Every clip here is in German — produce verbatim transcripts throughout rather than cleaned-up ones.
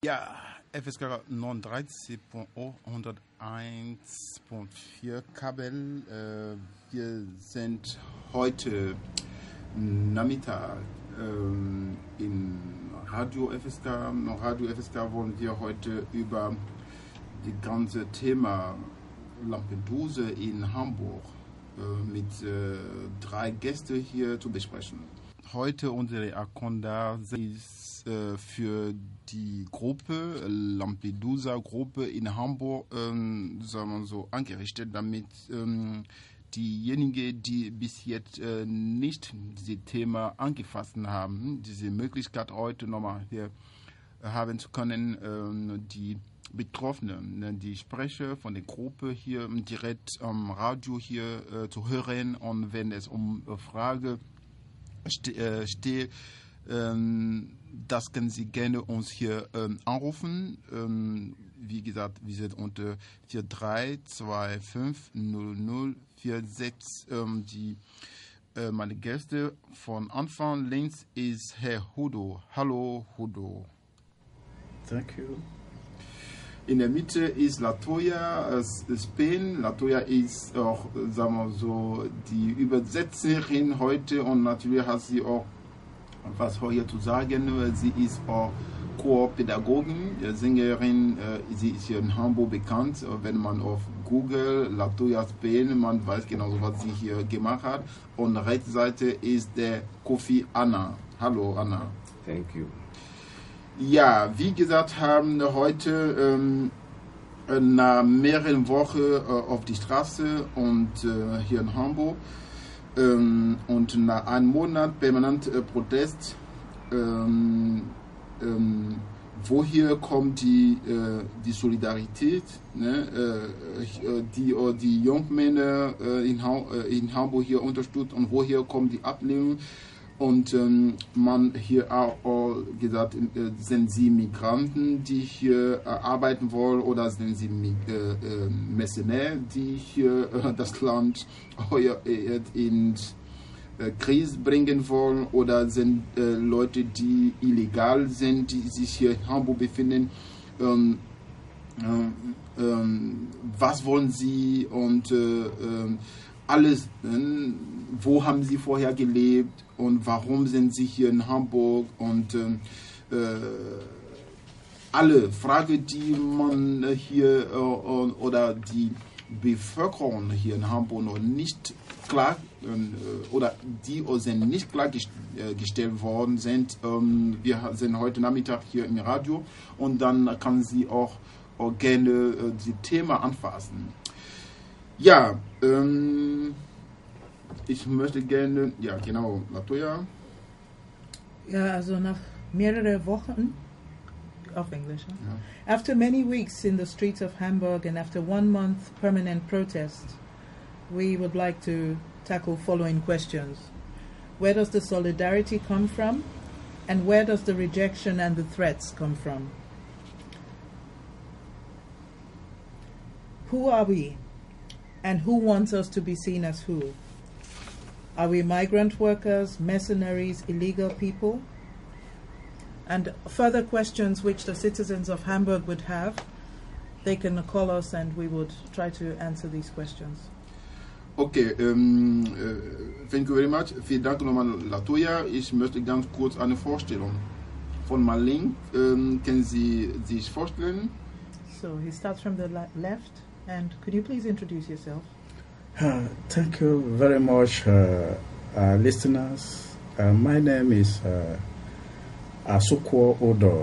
Ja, F S K neununddreißig hunderteins Komma vier Kabel. Äh, wir sind heute Nachmittag ähm, in Radio F S K. Radio F S K wollen wir heute über das ganze Thema Lampedusa in Hamburg äh, mit äh, drei Gästen hier zu besprechen. Heute unsere Agenda ist äh, für die Gruppe, Lampedusa-Gruppe in Hamburg, ähm, sagen wir so, angerichtet, damit ähm, diejenigen, die bis jetzt äh, nicht dieses Thema angefasst haben, diese Möglichkeit heute nochmal hier haben zu können, äh, die Betroffenen, die Sprecher von der Gruppe hier direkt am Radio hier äh, zu hören, und wenn es um äh, Frage Ste- steht, ähm, das können Sie gerne uns hier ähm, anrufen. Ähm, wie gesagt, wir sind unter vier drei zwei fünf null null vier sechs. Ähm, die, äh, meine Gäste von Anfang links ist Herr Hudo. Hallo Hudo. Thank you. In der Mitte ist Latoya äh, Spain. Latoya ist auch, sagen wir so, die Übersetzerin heute, und natürlich hat sie auch was hier zu sagen. Sie ist auch Chorpädagogin, Sängerin. Äh, sie ist hier in Hamburg bekannt. Wenn man auf Google Latoya Spain, man weiß genau, was sie hier gemacht hat. Und rechts Seite ist der Kofi Anna. Hallo Anna. Thank you. Ja, wie gesagt, haben heute ähm, nach mehreren Wochen äh, auf die Straße und äh, hier in Hamburg ähm, und nach einem Monat permanent äh, Protest, ähm, ähm, woher kommt die, äh, die Solidarität, ne? äh, die äh, die Jungmänner äh, in, ha- äh, in Hamburg hier unterstützt, und woher kommt die Ablehnung? Und ähm, man hier auch, auch gesagt, äh, sind sie Migranten, die hier äh, arbeiten wollen, oder sind sie äh, äh, Mercenär, die hier äh, das Land äh, in äh, Krise bringen wollen, oder sind äh, Leute, die illegal sind, die sich hier in Hamburg befinden. Ähm, äh, äh, was wollen sie, und äh, äh, alles, äh, wo haben sie vorher gelebt und warum sind sie hier in Hamburg, und äh, alle Fragen, die man hier äh, oder die Bevölkerung hier in Hamburg noch nicht klar äh, oder die sind nicht klargestellt worden sind. Ähm, wir sind heute Nachmittag hier im Radio, und dann kann sie auch, auch gerne äh, die Thema anfassen. Ja, ähm, ich möchte gerne, ja genau, Latoya. Ja, also nach mehreren Wochen, auf Englisch. Huh? Ja. After many weeks in the streets of Hamburg and after one month permanent protest, we would like to tackle following questions. Where does the solidarity come from? And where does the rejection and the threats come from? Who are we? And who wants us to be seen as who? Are we migrant workers, mercenaries, illegal people? And further questions which the citizens of Hamburg would have, they can call us and we would try to answer these questions. Okay, um, uh, thank you very much. Vielen Dank nochmal, Latoya. Ich möchte ganz kurz eine Vorstellung von Malin. Um, können Sie sich vorstellen? So he starts from the le- left. And could you please introduce yourself? Uh, thank you very much, uh, uh, listeners. Uh, my name is uh, Asukwo Odo.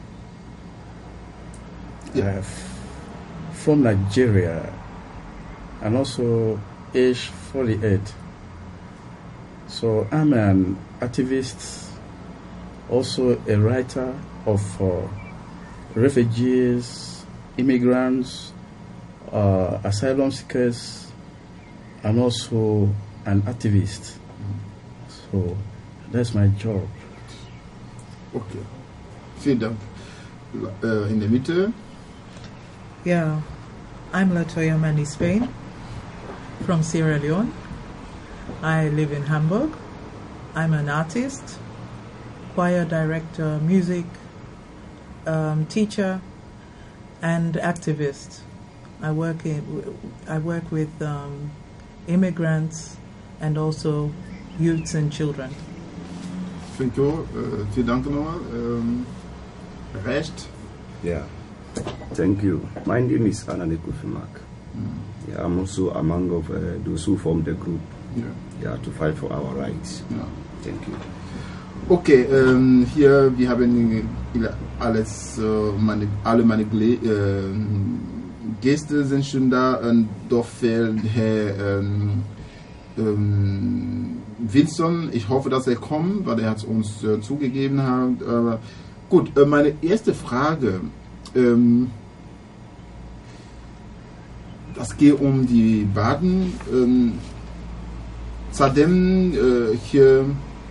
Yeah. Uh, f- from Nigeria, and also age forty-eight. So I'm an activist, also a writer of uh, refugees, immigrants, uh, asylum seekers, and also an activist. So that's my job. Okay. Vielen Dank. Uh, in der Mitte. Yeah, I'm Latoya Mani Spain from Sierra Leone. I live in Hamburg. I'm an artist, choir director, music, um, teacher and activist. I work in, I work with um, immigrants and also youths and children. Thank you. Uh, vielen Dank nochmal. Um, Recht. Yeah. Thank you. My name is Anane Kufimak. Mm. Yeah, I'm also among of uh, those who form the group. Yeah. Yeah, to fight for our rights. Ja. Thank you. Okay, ähm, hier, wir haben alles, äh, meine, alle meine Gle äh, Gäste sind schon da und doch fehlt Herr ähm, ähm, Wilson. Ich hoffe, dass er kommt, weil er es uns äh, zugegeben hat. Aber gut, äh, meine erste Frage, ähm, das geht um die Baden. Ähm, seitdem äh, hier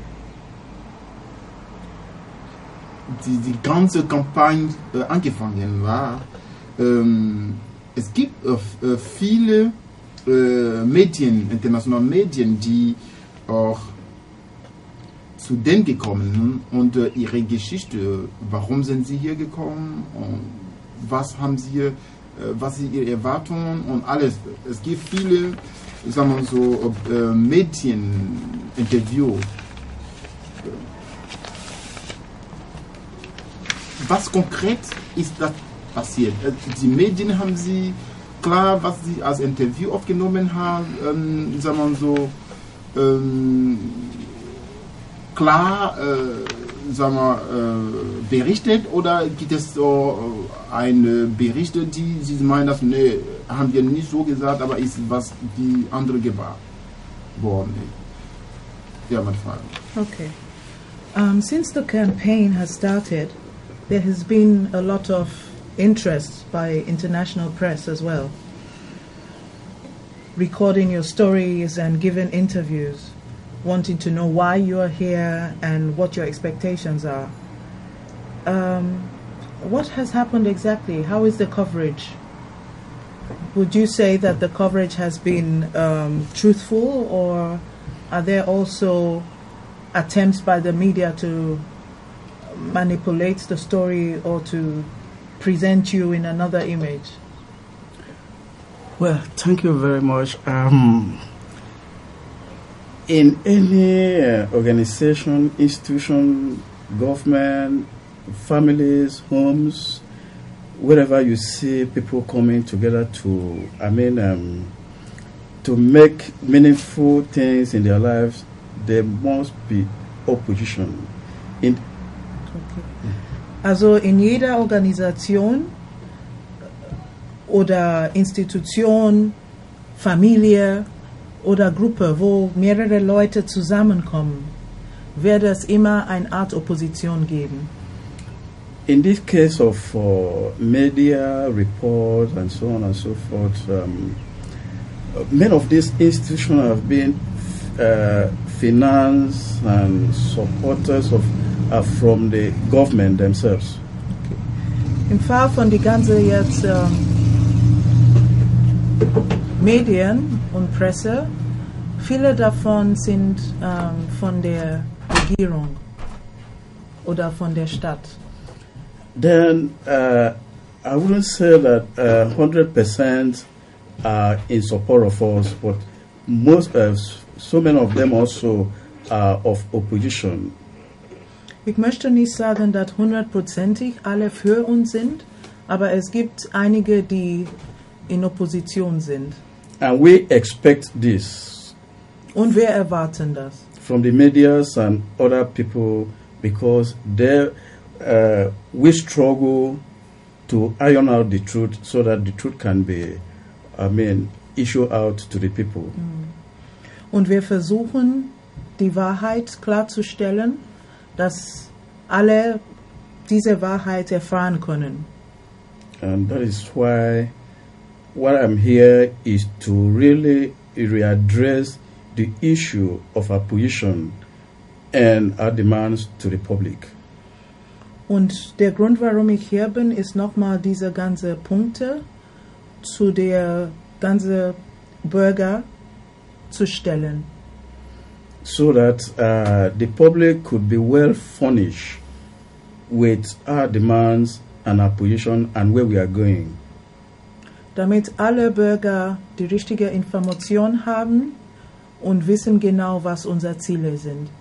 die, die ganze Kampagne äh, angefangen war, ähm, es gibt äh, viele äh, Medien, internationale Medien, die auch zu denen gekommen und äh, ihre Geschichte, warum sind sie hier gekommen und was haben sie, äh, was sind ihre Erwartungen und alles. Es gibt viele, sagen wir so, äh, Medieninterviews. Was konkret ist das passiert? Die Medien haben sie klar, was sie als Interview aufgenommen haben, ähm, sagen wir so, ähm, klar, äh, sagen wir, äh, berichtet, oder gibt es so eine Berichte, die sie meinen, dass nee, haben wir nicht so gesagt, aber ist was die andere gewahrt worden ist? Ja, meine Frage. Okay. Um, since the campaign has started, there has been a lot of interest by international press as well, recording your stories and giving interviews, wanting to know why you are here and what your expectations are. Um, what has happened exactly? How is the coverage? Would you say that the coverage has been um, truthful, or are there also attempts by the media to manipulate the story or to present you in another image? Well, thank you very much. Um, in any uh, organization, institution, government, families, homes, wherever you see people coming together to, I mean, um, to make meaningful things in their lives, there must be opposition. In Okay. Also in jeder Organisation oder Institution, Familie oder Gruppe, wo mehrere Leute zusammenkommen, wird es immer eine Art Opposition geben. In this case of uh, media reports and so on and so forth, um, many of these institutions have been uh, financed and supporters of uh, from the government themselves. Okay. Im Fall von die ganze jetzt ähm, Medien und Presse, viele davon sind ähm, von der Regierung oder von der Stadt. Then uh, I wouldn't say that uh, one hundred percent are in support of us, but most, uh, so many of them also are of opposition. Ich möchte nicht sagen, dass hundertprozentig alle für uns sind, aber es gibt einige, die in Opposition sind. And we expect this. Und wir erwarten das. From the medias and other people, because they, uh, we struggle to iron out the truth so that the truth can be, I mean, issued out to the people. Und wir versuchen, die Wahrheit klarzustellen, dass alle diese Wahrheit erfahren können. And that is why what I'm here is to really readdress the issue of our position and our demands to the public. Und der Grund, warum ich hier bin, ist nochmal diese ganze Punkte zu der ganzen Bürger zu stellen. So that uh, the public could be well furnished with our demands and our position and where we are going. Damit alle Bürger die richtige Information haben und wissen genau, was unsere Ziele sind.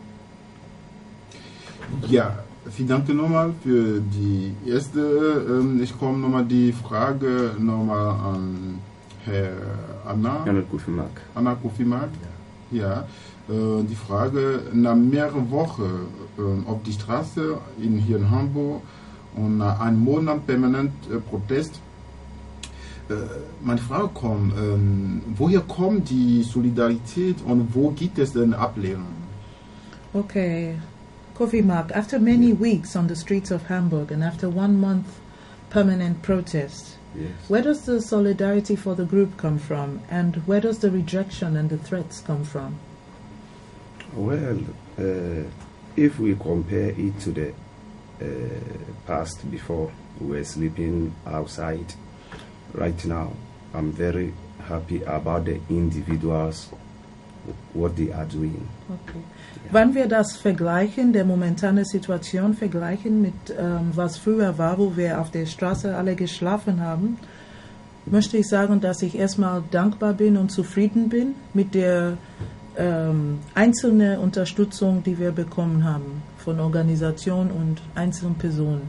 Ja, vielen Dank nochmal für die erste. Ähm, ich komme nochmal die Frage nochmal an Herr Anna. Anna Kufimak. Anna Kufimak. Ja. Äh, die Frage, nach mehreren Wochen äh, auf die Straße in, hier in Hamburg und nach einem Monat permanent äh, Protest. Äh, meine Frage kommt, ähm, woher kommt die Solidarität und wo gibt es denn Ablehnung? Okay. Kofi Mark, after many weeks on the streets of Hamburg and after one month permanent protest, Yes. where does the solidarity for the group come from, and where does the rejection and the threats come from? Well, uh, if we compare it to the uh, past before, we were sleeping outside. Right now, I'm very happy about the individuals, what they are doing. Okay. Wenn wir das vergleichen, der momentane Situation vergleichen mit ähm, was früher war, wo wir auf der Straße alle geschlafen haben, möchte ich sagen, dass ich erstmal dankbar bin und zufrieden bin mit der ähm, einzelnen Unterstützung, die wir bekommen haben von Organisationen und einzelnen Personen.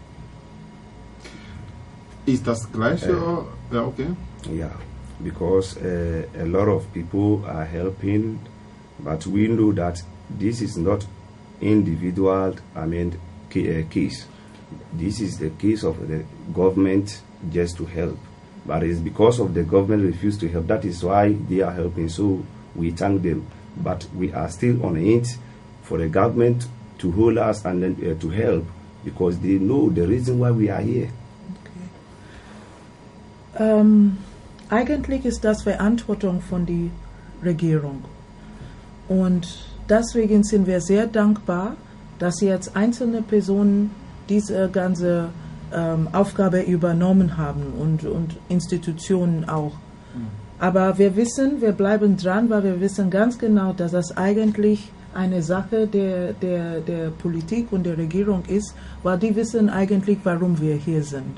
Ist das gleiche? Äh, ja, okay. Yeah, because uh, a lot of people are helping, but we know that this is not individual, I mean, ca- uh, case. This is the case of the government just to help. But it's because of the government refuse to help. That is why they are helping. So we thank them. But we are still on it for the government to hold us and then uh, to help, because they know the reason why we are here. Ähm, eigentlich ist das Verantwortung von der Regierung. Und deswegen sind wir sehr dankbar, dass jetzt einzelne Personen diese ganze ähm, Aufgabe übernommen haben und, und Institutionen auch. Mhm. Aber wir wissen, wir bleiben dran, weil wir wissen ganz genau, dass das eigentlich eine Sache der, der, der Politik und der Regierung ist, weil die wissen eigentlich, warum wir hier sind.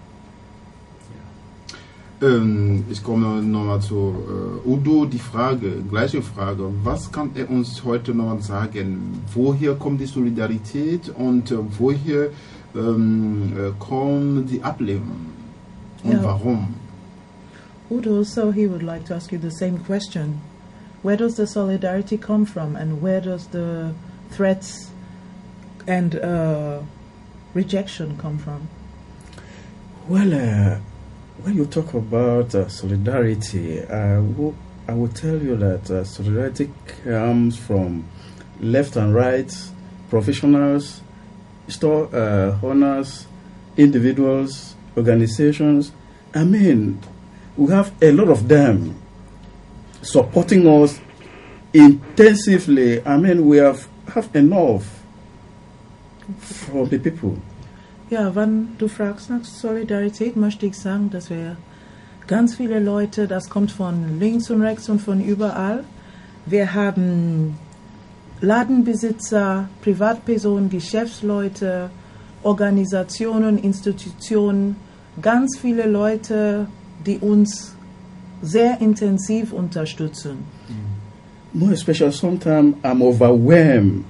Ähm, ich komme nochmal zu äh, Udo, die Frage, gleiche Frage. Was kann er uns heute nochmal sagen? Woher kommt die Solidarität und äh, woher ähm, äh, kommt die Ablehnung? Und ja. Warum? Udo, so he would like to ask you the same question. Where does the solidarity come from, and where does the threats and uh, rejection come from? Well, uh, when you talk about uh, solidarity, I will, I will tell you that uh, solidarity comes from left and right, professionals, store uh, owners, individuals, organizations. I mean, we have a lot of them supporting us intensively. I mean, we have, have enough for the people. Ja, wenn du fragst nach Solidarität, möchte ich sagen, dass wir ganz viele Leute, das kommt von links und rechts und von überall. Wir haben Ladenbesitzer, Privatpersonen, Geschäftsleute, Organisationen, Institutionen, ganz viele Leute, die uns sehr intensiv unterstützen. More especially, sometimes I'm overwhelmed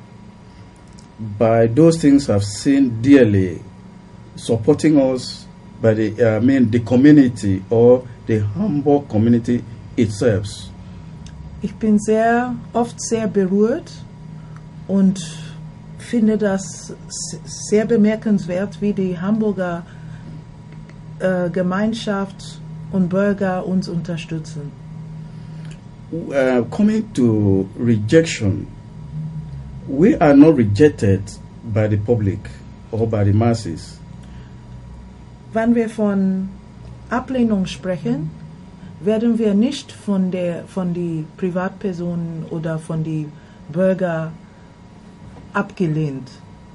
by those things I've seen dearly, supporting us by the, uh, I mean, the community or the Hamburg community itself. Ich bin sehr oft sehr berührt und finde das sehr bemerkenswert, wie die Hamburger äh, Gemeinschaft und Bürger uns unterstützen. Uh, coming to rejection, we are not rejected by the public or by the masses. Wenn wir von Ablehnung sprechen, werden wir nicht von der von die Privatpersonen oder von die Bürger abgelehnt.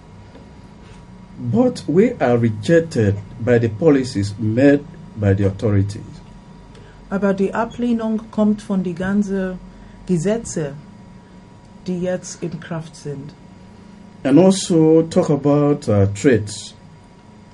But we are rejected by the policies made by the authorities. Aber die Ablehnung kommt von die ganzen Gesetze, die jetzt in Kraft sind. And also talk about uh, threats.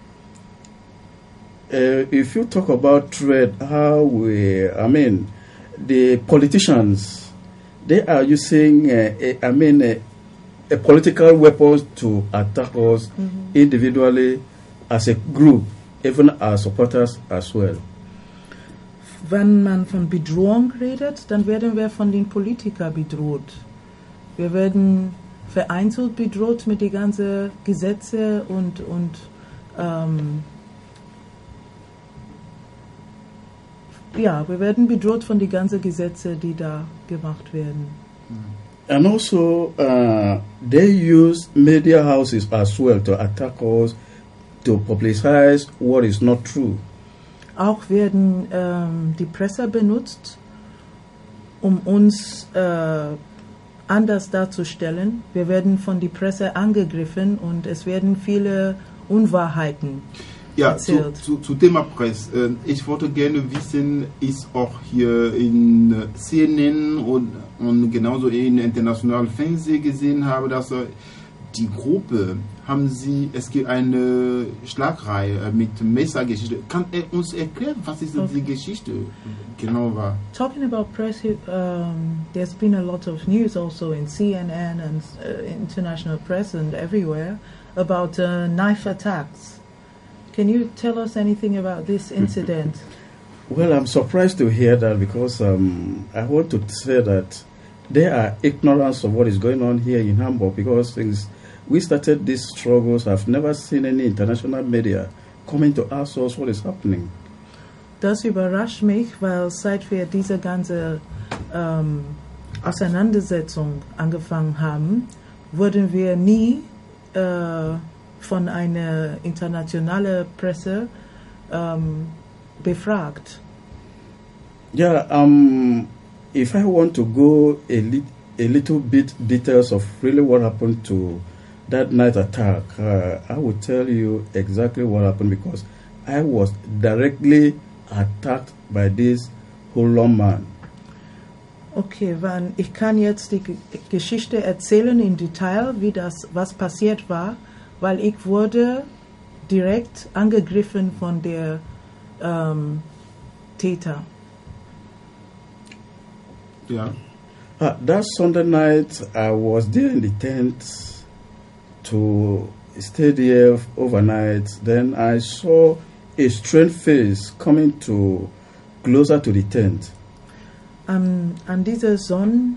uh, if you talk about threat, how we, I mean, the politicians, they are using, uh, a, I mean, a, a political weapons to attack us mm-hmm. individually, as a group, even as supporters as well. Wenn man von Bedrohung redet, dann werden wir von den Politikern bedroht. Wir werden vereinzelt bedroht mit den ganzen Gesetzen und, und ähm, ja, wir werden bedroht von den ganzen Gesetzen, die da gemacht werden. And also, uh, they use media houses as well to attack us, to publicize what is not true. Auch werden ähm, die Presse benutzt, um uns äh, anders darzustellen. Wir werden von der Presse angegriffen und es werden viele Unwahrheiten ja, erzählt. Zu, zu, zu Thema Presse. Ich wollte gerne wissen, ist auch hier in C N N und, und genauso in internationalen Fernsehen gesehen habe, dass die Gruppe haben sie, es gibt eine Schlagreihe mit Messergeschichte. Kann er uns erklären, was ist okay. die Geschichte genau war? Talking about press, um, there's been a lot of news also in C N N and uh, international press and everywhere about uh, knife attacks. Can you tell us anything about this incident? Well, I'm surprised to hear that because um, I want to say that there are ignorance of what is going on here in Hamburg because things. We started these struggles. I've never seen any international media coming to ask us what is happening. Das überrascht mich, weil seit wir diese ganze ähm, Auseinandersetzung angefangen haben, wurden wir nie äh, von einer internationalen Presse ähm, befragt. Yeah, um, if I want to go a, li a little bit details of really what happened to that night attack, uh, I will tell you exactly what happened because I was directly attacked by this hoodlum man. Okay, wann, ich kann jetzt die G Geschichte erzählen im Detail, wie das, was passiert war, weil ich wurde direkt angegriffen von der ähm, Täter. Yeah. Uh, that Sunday night, I was there in the tent to stay there overnight. Then I saw a strange face coming to closer to the tent. An, an dieser Son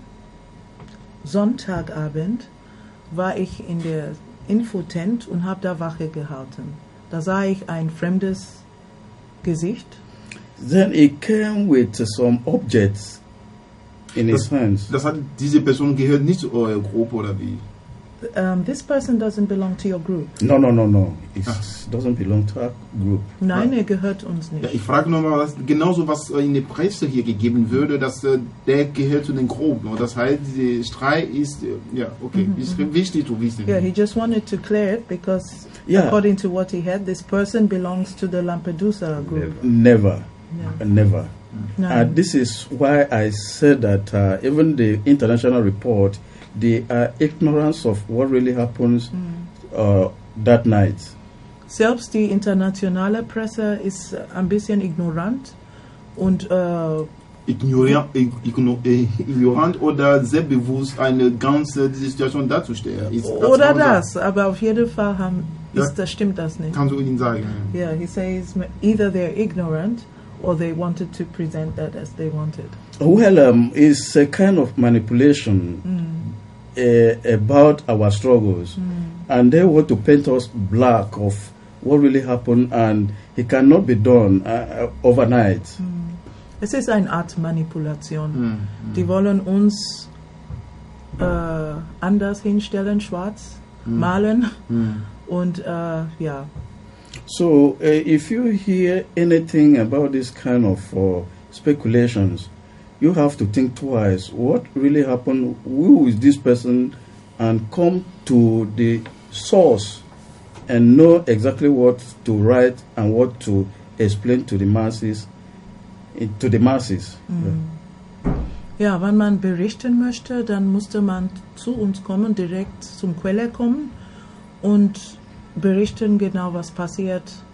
Sonntagabend war ich in der Infotent und habe da Wache gehalten. Da sah ich ein fremdes Gesicht. Then he came with some objects in das, his hands. Das hat diese Person gehört nicht zu eurer Gruppe oder wie? Um, this person doesn't belong to your group. No, no, no, no. It doesn't belong to our group. Nein, er gehört uns nicht. Ja, ich frage nochmal, was, genauso was in der Presse hier gegeben würde, dass äh, der gehört zu den Gruppen. Das heißt, dieser Streit ist, äh, ja, okay, mm-hmm. ist wichtig zu wissen. Yeah, he just wanted to clear it because yeah. according to what he had, this person belongs to the Lampedusa group. Never, yeah. never. No. Uh, this is why I said that uh, even the international report, the uh, ignorance of what really happens mm. uh, that night. Selbst die internationale Presse ist ein bisschen ignorant und äh, Ignorant, ignorant oder selbstbewusst eine ganze Situation darzustellen. Ist, oder das, sagen. Aber auf jeden Fall haben, ist, ja, das stimmt das nicht. Kannst du ihnen sagen? Yeah, he says either they're ignorant or they wanted to present that as they wanted. Well, um, it's a kind of manipulation. Mm. Uh, about our struggles, mm. and they want to paint us black of what really happened, and it cannot be done uh, overnight. Mm. Es ist eine Art Manipulation. Mm. Mm. Die wollen uns äh, anders hinstellen, schwarz, mm. malen mm. und äh, ja. So, uh, if you hear anything about this kind of uh, speculations, you have to think twice. What really happened? Who is this person? And come to the source and know exactly what to write and what to explain to the masses. To the masses. Mm. Ja, wenn man berichten möchte, dann musste man zu uns kommen, direkt zum Quelle kommen und berichten genau, was passiert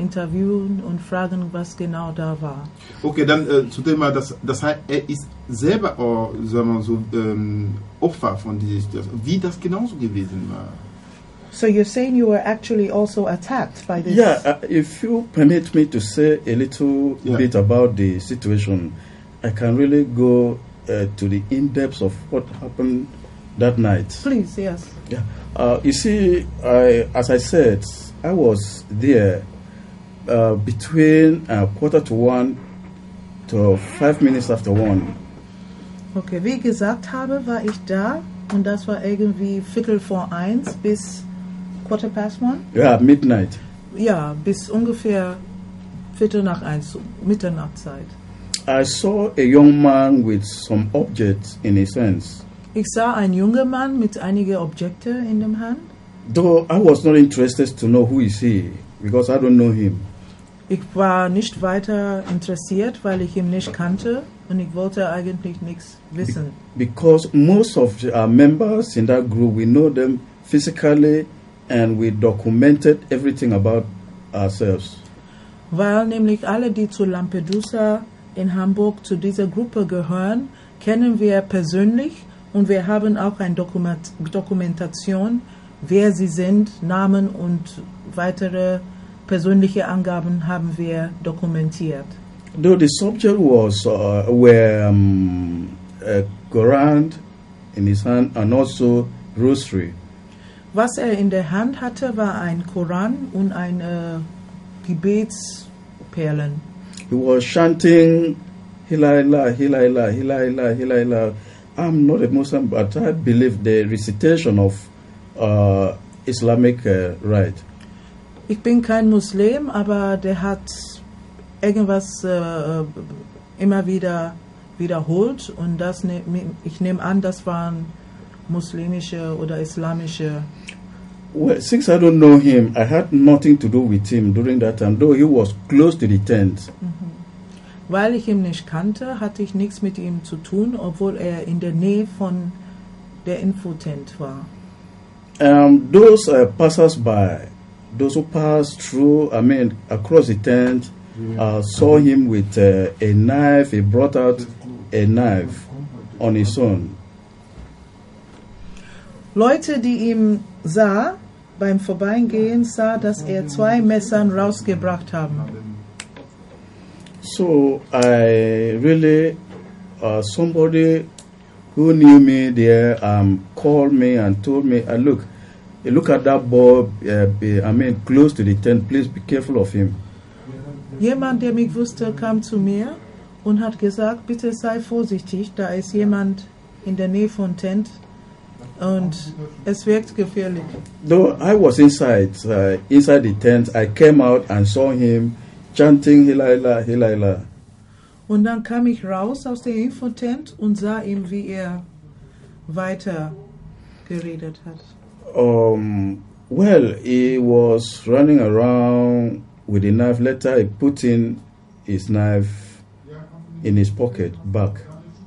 interviewen und fragen, was genau da war. Okay, dann äh, zu dem Mal, das, das heißt, er ist selber auch, sagen wir so, ähm, Opfer von dieser Situation. Wie das genauso gewesen war. So you're saying you were actually also attacked by this? Yeah, uh, if you permit me to say a little Yeah. bit about the situation, I can really go uh, to the in-depth of what happened that night. Please, yes. Yeah. Uh, you see, I, as I said, I was there uh, between uh, quarter to one to five minutes after one. Okay, wie ich gesagt habe, war ich da und das war irgendwie Viertel vor eins bis quarter past one? Yeah, midnight. Ja, bis ungefähr Viertel nach eins, Mitternachtzeit. I saw a young man with some objects in his hands. Ich sah einen jungen Mann mit einigen Objekten in dem Hand. Though I was not interested to know who is he, because I don't know him. Ich war nicht weiter interessiert, weil ich ihn nicht kannte und ich wollte eigentlich nichts wissen. Because most of our members in that group, we know them physically and we documented everything about ourselves. Weil nämlich alle, die zu Lampedusa in Hamburg zu dieser Gruppe gehören, kennen wir persönlich und wir haben auch eine Dokument- Dokumentation, wer sie sind, Namen und weitere persönliche Angaben haben wir dokumentiert. Though the subject was uh, were um, a Quran in his hand and also rosary. Was er in der Hand hatte, war ein Koran und eine Gebetsperlen. He was chanting, Hilaila, Hilaila, Hilaila, Hilaila. I'm not a Muslim, but I believe the recitation of uh, Islamic uh, rite. Ich bin kein Muslim, aber der hat irgendwas äh, immer wieder wiederholt und das ne, ich nehme an, das waren muslimische oder islamische. Well, since I don't know him, I had nothing to do with him during that time, though he was close to the tent. Weil ich ihn nicht kannte, hatte ich nichts mit ihm zu tun, obwohl er in der Nähe von der Infotent war. Um, those uh, passers-by, those who passed through, I mean, across the tent, uh, saw him with uh, a knife. He brought out a knife on his own. Leute, die ihn sah, beim Vorbeigehen sah, dass er zwei Messern rausgebracht haben. So I really, uh, somebody who knew me there um, called me and told me, uh, look, look at that boy, uh, be, I mean, close to the tent, please be careful of him. Jemand, der mich wusste, kam zu mir und hat gesagt, bitte sei vorsichtig, da ist jemand in der Nähe von Tent und es wirkt gefährlich. Though I was inside, uh, inside the tent, I came out and saw him chanting Hilaila, Hilaila. Und dann kam ich raus aus der Infotent und sah ihn, wie er weiter geredet hat. Um, well, he was running around with a knife. Later, he put in his knife in his pocket, back.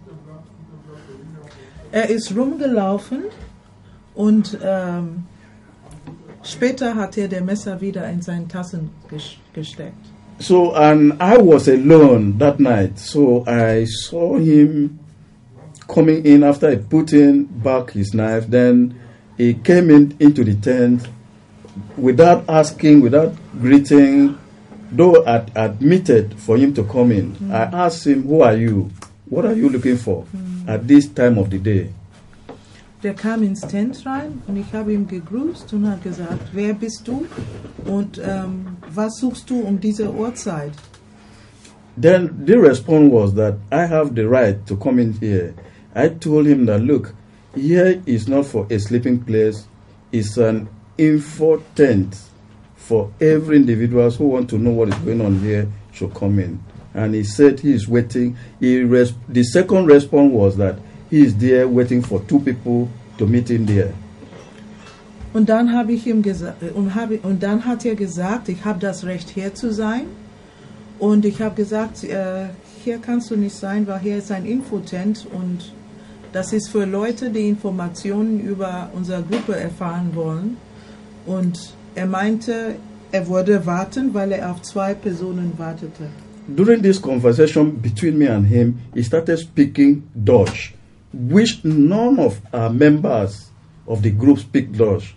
Er ist rumgelaufen und ähm, später hat er der Messer wieder in seine Taschen ges- gesteckt. So, and I was alone that night. So I saw him coming in after he put in back his knife. Then he came in into the tent without asking, without greeting. Though I admitted for him to come in, mm. I asked him, "Who are you? What are you looking for mm. at this time of the day?" Der kam ins Tent rein und ich habe ihm gegrüßt und hat gesagt, wer bist du und ähm, was suchst du um diese Uhrzeit? Then the response was that I have the right to come in here. I told him that, look, here is not for a sleeping place, it's an info tent for every individual who want to know what is going on here should come in. And he said he is waiting. He res- the second response was that he is there waiting for two people to meet him there. Und dann habe ich ihm gesagt, und, habe, und dann hat er gesagt, ich habe das Recht hier zu sein. Und ich habe gesagt, äh, hier kannst du nicht sein, weil hier ist ein Infotent und das ist für Leute, die Informationen über unsere Gruppe erfahren wollen. Und er meinte, Er wurde warten, weil er auf zwei Personen wartete. During this conversation between me and him, he started speaking Dutch, which none of our members of the group speak Dutch.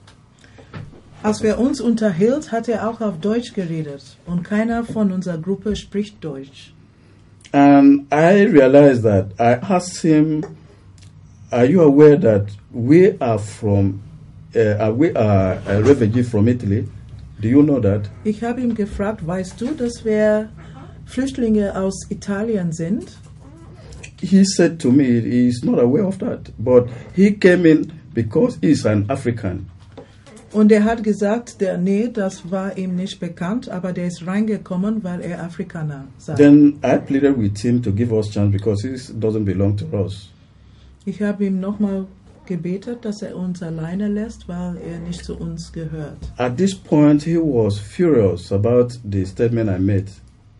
Als wir uns unterhielt, hat er auch auf Deutsch geredet und keiner von unserer Gruppe spricht Deutsch. And I realized that I asked him, "Are you aware that we are from, uh, we are a refugee from Italy? Do you know that?" Ich habe ihn gefragt, weißt du, dass wir Flüchtlinge aus Italien sind? He said to me he's not aware of that, but he came in because he's an African. Und er hat gesagt, der, nee, das war ihm nicht bekannt, aber der ist reingekommen, weil er Afrikaner sei. Then I pleaded with him to give us chance because he doesn't belong to us. Ich habe ihm nochmal gebetet, dass er uns alleine lässt, weil er nicht zu uns gehört. At this point, he was furious about the statement I made.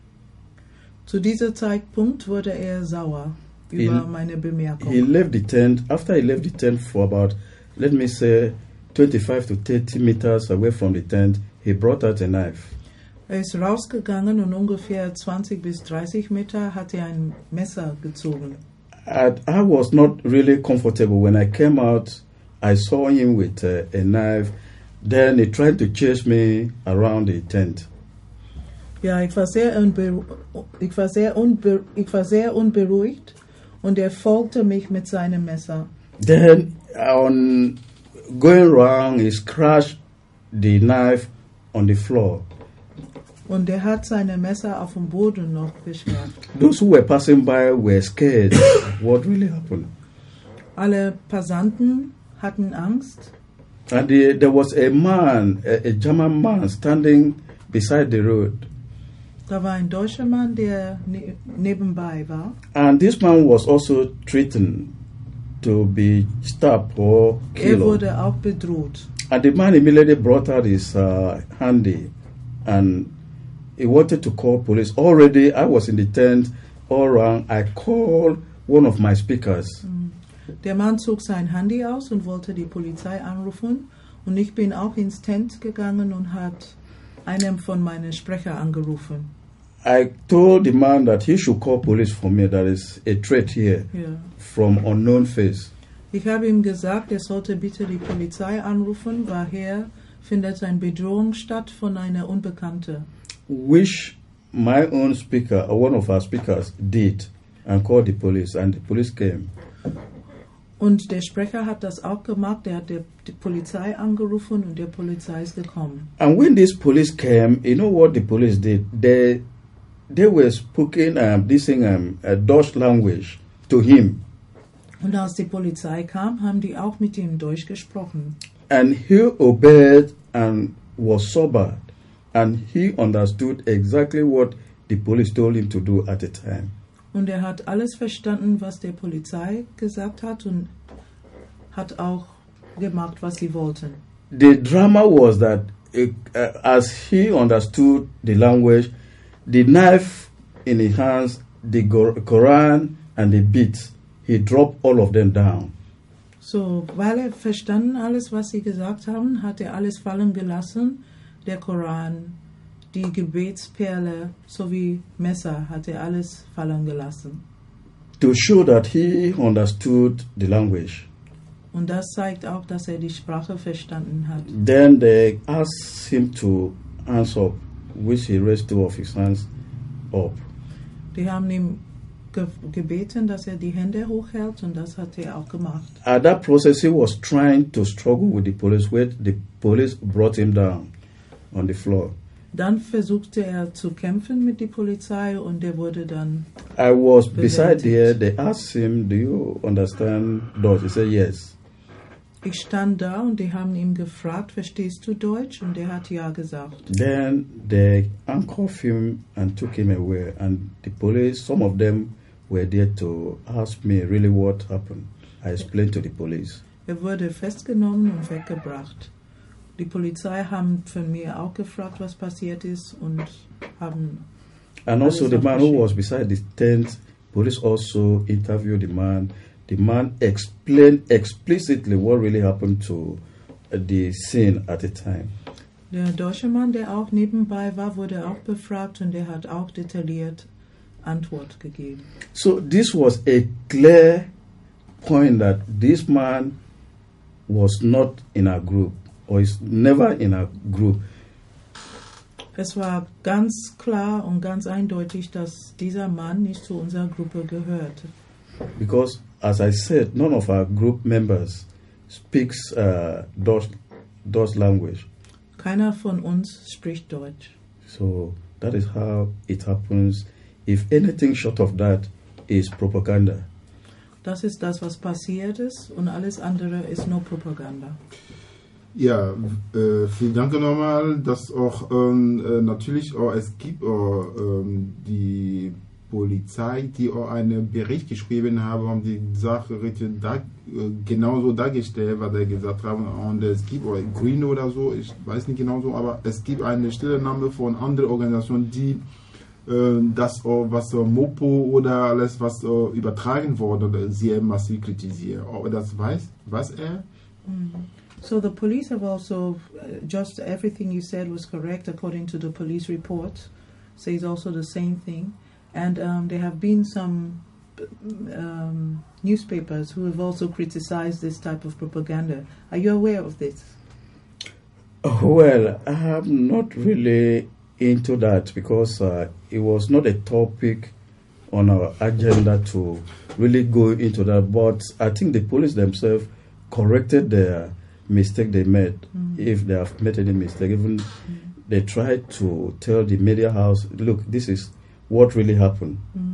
Zu diesem Zeitpunkt wurde er sauer He, über meine Bemerkung. he left the tent. After he left the tent for about, let me say, twenty-five to thirty meters away from the tent, he brought out a knife. Er ist rausgegangen und ungefähr zwanzig bis dreißig Meter hat er ein Messer gezogen. I, I was not really comfortable. When I came out, I saw him with uh, a knife. Then he tried to chase me around the tent. Ja, ich war sehr, unberu ich war sehr, unbe ich war sehr unberuhigt und er folgte mich mit seinem Messer. Then on going around, he scratched the knife on the floor. Und er hat seine Messer auf dem Boden noch geschärft. Those who were passing by were scared. What really happened? Alle Passanten hatten Angst. And the, there was a man, a, a German man, standing beside the road. Da war ein deutscher Mann, der ne nebenbei war. And this man was also threatened to be stabbed or Er killed. wurde auch bedroht. And the man immediately brought out his uh, handy and he wanted to call police. Already, I was in the tent all around. I called one of my speakers. Der Mann zog sein Handy aus und wollte die Polizei anrufen. Und ich bin auch ins Tent gegangen und hat einen von meinen Sprecher angerufen. I told the man that he should call police for me. There is a threat here Ja. from unknown face. Ich habe ihm gesagt, er sollte bitte die Polizei anrufen, weil hier findet eine Bedrohung statt von einer Unbekannten. Which my own speaker, or one of our speakers, did and called the police, and the police came. Und der Sprecher hat das auch gemacht, er hat die, die Polizei angerufen und die Polizei ist gekommen. And when this police came, you know what the police did? They they were speaking um, this thing, um, a Dutch language to him, Und als die Polizei kam, haben die auch mit ihm Deutsch gesprochen. and he obeyed and was sobered, and he understood exactly what the police told him to do at the time. Und er hat alles verstanden, was der Polizei gesagt hat und hat auch gemacht, was sie wollten. The drama was that uh, uh, as he understood the language, the knife in his hands, the Gor- Quran and the beads, he dropped all of them down. So, weil er verstanden alles, was sie gesagt haben, hat er alles fallen gelassen. Der Koran, die Gebetsperle sowie Messer hat er alles fallen gelassen. To show that he understood the language. Und das zeigt auch, dass er die Sprache verstanden hat. Then they asked him to hands up, which he raised two of his hands up. Die haben ihm ge gebeten, dass er die Hände hochhält und das hat er auch gemacht. At that process, he was trying to struggle with the police, where the police brought him down on the floor. Dann versuchte er zu kämpfen mit der Polizei und er wurde dann... I was beside Bewältigt. there. They asked him, "Do you understand Dutch?" He said, "Yes." Ich stand da und die haben ihn gefragt, verstehst du Deutsch? Und er hat ja gesagt. Then they handcuffed him and took him away. And the police, some of them were there to ask me really what happened. I explained to the police. Er wurde festgenommen und weggebracht. Die Polizei haben von mir auch gefragt, was passiert ist und haben... And also Alles the man who aufgeschrieben. was beside the tent, police also interviewed the man. The man explained explicitly what really happened to uh, the scene at the time. Der deutsche Mann, der auch nebenbei war, wurde auch befragt und der hat auch detailliert Antwort gegeben. So this was a clear point that this man was not in a group or is never in a group. Es war ganz klar und ganz eindeutig, dass dieser Mann nicht zu unserer Gruppe gehörte. Because, as I said, none of our group members speaks uh, Dutch, Dutch language. Keiner von uns spricht Deutsch. So that is how it happens. If anything short of that is propaganda. Das ist das, was passiert ist, und alles andere ist nur Propaganda. Ja, äh, vielen Dank nochmal, dass auch ähm, äh, natürlich auch es gibt auch, ähm, die Polizei, die auch einen Bericht geschrieben haben, haben die Sache richtig da, äh, genauso dargestellt, was er gesagt hat. Und es gibt auch Grüne oder so, ich weiß nicht genau so, aber es gibt eine Stellungnahme von anderen Organisationen, die äh, das auch, was äh, Mopo oder alles, was äh, übertragen wurde, sehr massiv kritisieren. Aber das weiß, weiß er? Mhm. So the police have also, uh, just everything you said was correct according to the police report, says also the same thing. And um, there have been some um, newspapers who have also criticized this type of propaganda. Are you aware of this? Well, I'm not really into that because uh, it was not a topic on our agenda to really go into that. But I think the police themselves corrected their mistake they made, mm. if they have made any mistake. Even mm. they tried to tell the media house, look, this is what really happened. Mm.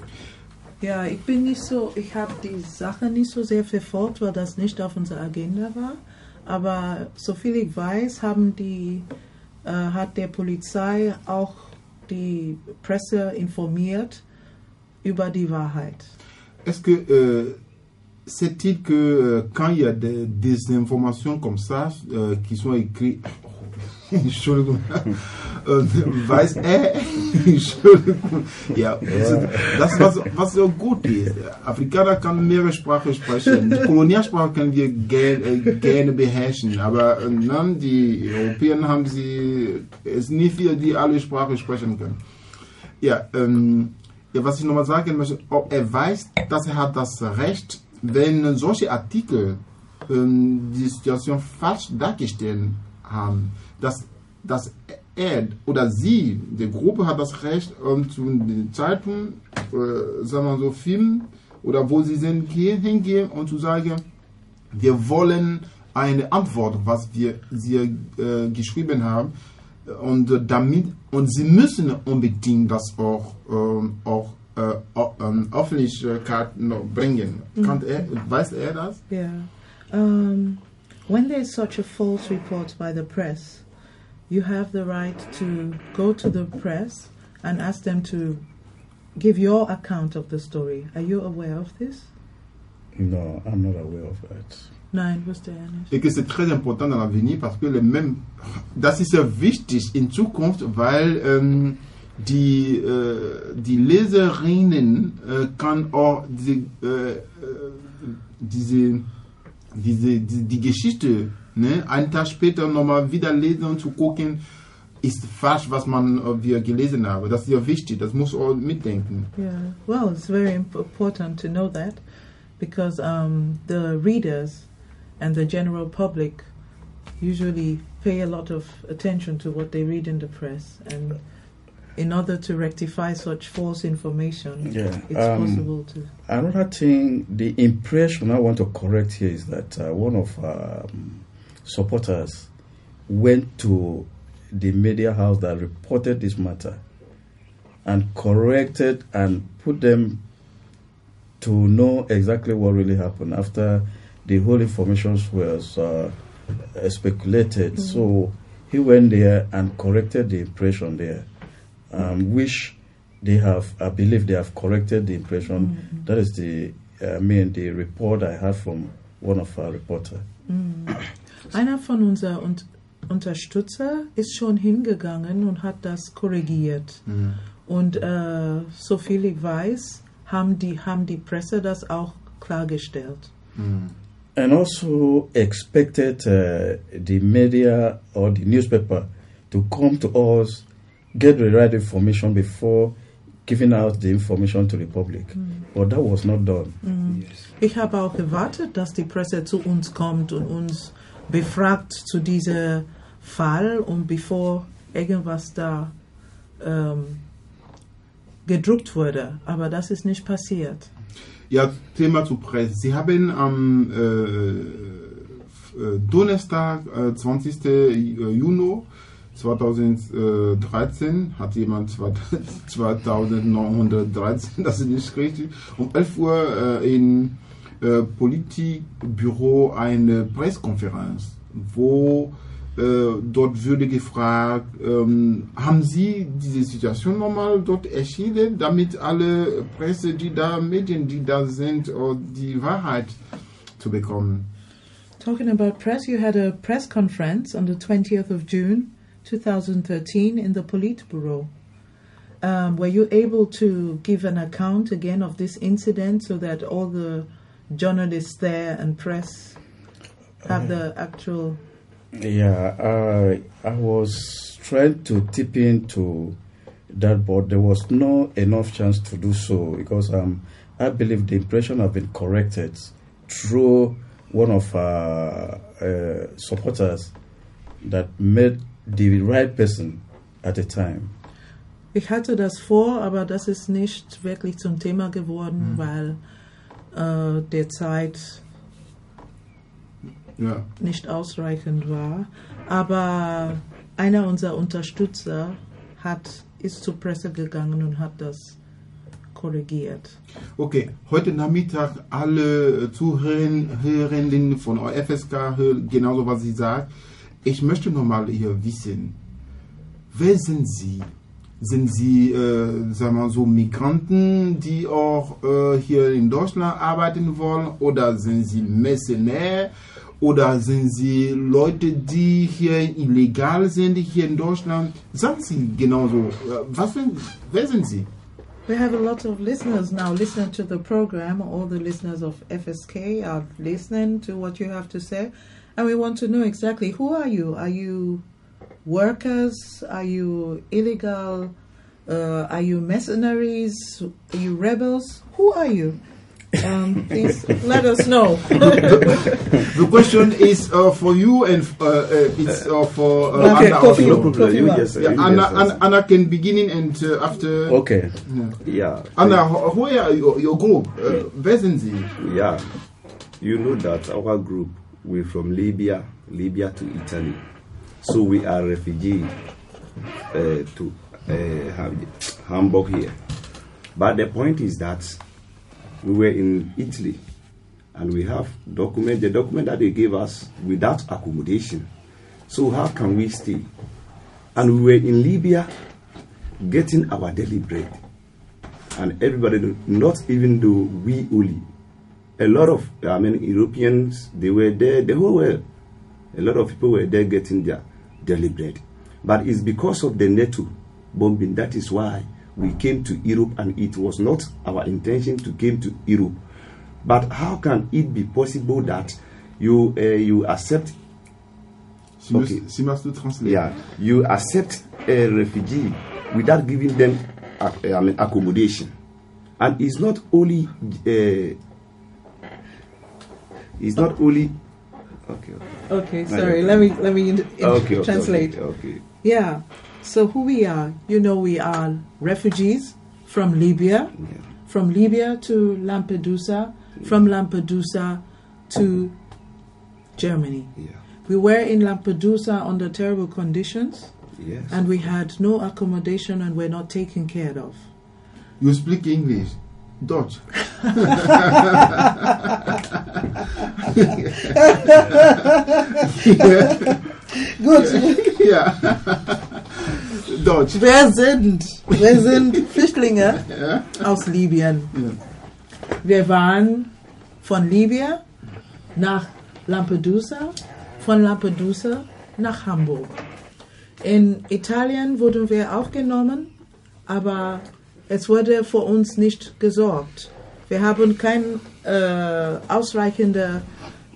Ja, ich bin nicht so, ich habe die Sache nicht so sehr verfolgt, weil das nicht auf unserer Agenda war. Aber soviel ich weiß, haben die, äh, hat der Polizei auch die Presse informiert über die Wahrheit. Est-ce que euh, c'est-il que euh, quand il y a des, des informations comme ça euh, qui sont écrites, Entschuldigung, äh, weiß er, Entschuldigung, ja, das was, was so gut ist. Afrikaner kann mehrere Sprachen sprechen. Die Kolonialsprache können wir gerne, äh, gerne beherrschen, aber äh, dann die Europäer haben sie, es nicht viele, die alle Sprachen sprechen können. Ja, ähm, ja, was ich nochmal sagen möchte, ob er weiß, dass er hat das Recht, wenn solche Artikel ähm, die Situation falsch dargestellt haben, dass, dass er oder sie, die Gruppe hat das Recht, ähm, zu den Zeitungen, äh, sagen wir so, filmen oder wo sie sind, gehen, hingehen und zu sagen, wir wollen eine Antwort, was wir sie äh, geschrieben haben, und äh, damit, und sie müssen unbedingt das auch, ähm, auch Uh, um, Öffentlichkeit noch bringen. Kann er, weiß er das? Yeah. Um, when there's such a false report by the press, you have the right to go to the press and ask them to give your account of the story. Are you aware of this? No, I'm not aware of that. Nein, wusste er nicht. Et que c'est très important dans l'avenir parce que les mêmes, das ist sehr wichtig in Zukunft, weil ähm, Die, äh, die Leserinnen äh, kann auch diese, äh, diese, diese, die, die Geschichte, ne, einen Tag später nochmal wieder lesen und zu gucken, ist falsch, was man äh, wir gelesen haben. Das ist ja wichtig, das muss auch mitdenken. Yeah, well, it's very important to know that because um, the readers and the general public usually pay a lot of attention to what they read in the press, and in order to rectify such false information, yeah. it's um, possible to. Another thing, the impression I want to correct here is that uh, one of our um, supporters went to the media house that reported this matter and corrected and put them to know exactly what really happened after the whole information was uh, speculated. Mm-hmm. So he went there and corrected the impression there. Um, which they have, I believe they have corrected the impression. Mm-hmm. That is the, I mean, the report I had from one of our reporters. Mm. Einer von unser un- Unterstützer ist schon hingegangen und hat das korrigiert. Mm. Und äh, so viel ich weiß, haben die, haben die Presse das auch klargestellt. Mm. and also expected uh, the media or the newspaper to come to us, get the right information before giving out the information to the public. Mm. But that was not done. Mm. Yes. Ich habe auch gewartet, dass die Presse zu uns kommt und uns befragt zu diesem Fall und bevor irgendwas da ähm, gedruckt wurde. Aber das ist nicht passiert. Ja, Thema zur Presse. Sie haben am äh, Donnerstag, äh, zwanzigsten Juni zweitausenddreizehn, hat jemand zweitausendneunhundertdreizehn, das ist nicht richtig, um elf Uhr äh, in äh, Politikbüro eine Pressekonferenz, wo äh, dort würde gefragt, ähm, haben Sie diese Situation nochmal dort erschienen, damit alle Presse, die da, Medien, die da sind, die Wahrheit zu bekommen? Talking about press, you had a press conference on the twentieth of June twenty thirteen in the Politburo. Um, were you able to give an account again of this incident so that all the journalists there and press have uh, the actual... Yeah, I, I was trying to tip into that, but there was no enough chance to do so because um, I believe the impression have been corrected through one of our uh, supporters that made the right person at the time. Ich hatte das vor, aber das ist nicht wirklich zum Thema geworden, mhm. weil äh, der Zeit ja. nicht ausreichend war. Aber einer unserer Unterstützer hat, ist zur Presse gegangen und hat das korrigiert. Okay, heute Nachmittag alle Zuhörerinnen von F S K hören genauso, was sie sagt. Ich möchte nochmal hier wissen, wer sind Sie? Sind Sie, äh, sagen wir so, Migranten, die auch äh, hier in Deutschland arbeiten wollen? Oder sind Sie Mercenär? Oder sind Sie Leute, die hier illegal sind, hier in Deutschland? Sagen Sie genauso, was sind, wer sind Sie? We have a lot of listeners now listening to the program. All the listeners of F S K are listening to what you have to say. And we want to know exactly, who are you? Are you workers? Are you illegal? Uh, are you mercenaries? Are you rebels? Who are you? Um, please let us know. the, the question is uh, for you and uh, uh, it's uh, for uh, okay, Anna. Coffee, also. coffee you yes, yeah, you Anna, yes, Anna, Anna can begin and uh, after. Okay. Yeah. Yeah. Anna, who are your, your group? Uh, wer sind Sie? Yeah. You know that our group, we're from Libya, Libya to Italy. So we are refugees uh, to uh, Hamburg here. But the point is that we were in Italy and we have document, the document that they gave us without accommodation. So how can we stay? And we were in Libya getting our daily bread. And everybody, not even though we only, a lot of, I mean, Europeans, they were there, the whole world. A lot of people were there getting their daily bread. But it's because of the NATO bombing, that is why we came to Europe, and it was not our intention to come to Europe. But how can it be possible that you uh, you accept? Okay. She must to translate. Yeah, you accept a refugee without giving them uh, I mean, accommodation, and it's not only uh, it's not only. Okay. Okay. Okay. Sorry. Let me let me in, in okay, translate. Okay, okay. Yeah. So who we are? You know, we are refugees from Libya, Yeah. from Libya to Lampedusa, from Lampedusa to Germany. Yeah. We were in Lampedusa under terrible conditions, Yes. and we had no accommodation and were not taken care of. You speak English, Dutch. Gut. Ja. Deutsch. Wir sind, wir sind Flüchtlinge Ja. aus Libyen. Ja. Wir waren von Libyen nach Lampedusa, von Lampedusa nach Hamburg. In Italien wurden wir aufgenommen, aber es wurde für uns nicht gesorgt. Wir haben keine äh, ausreichende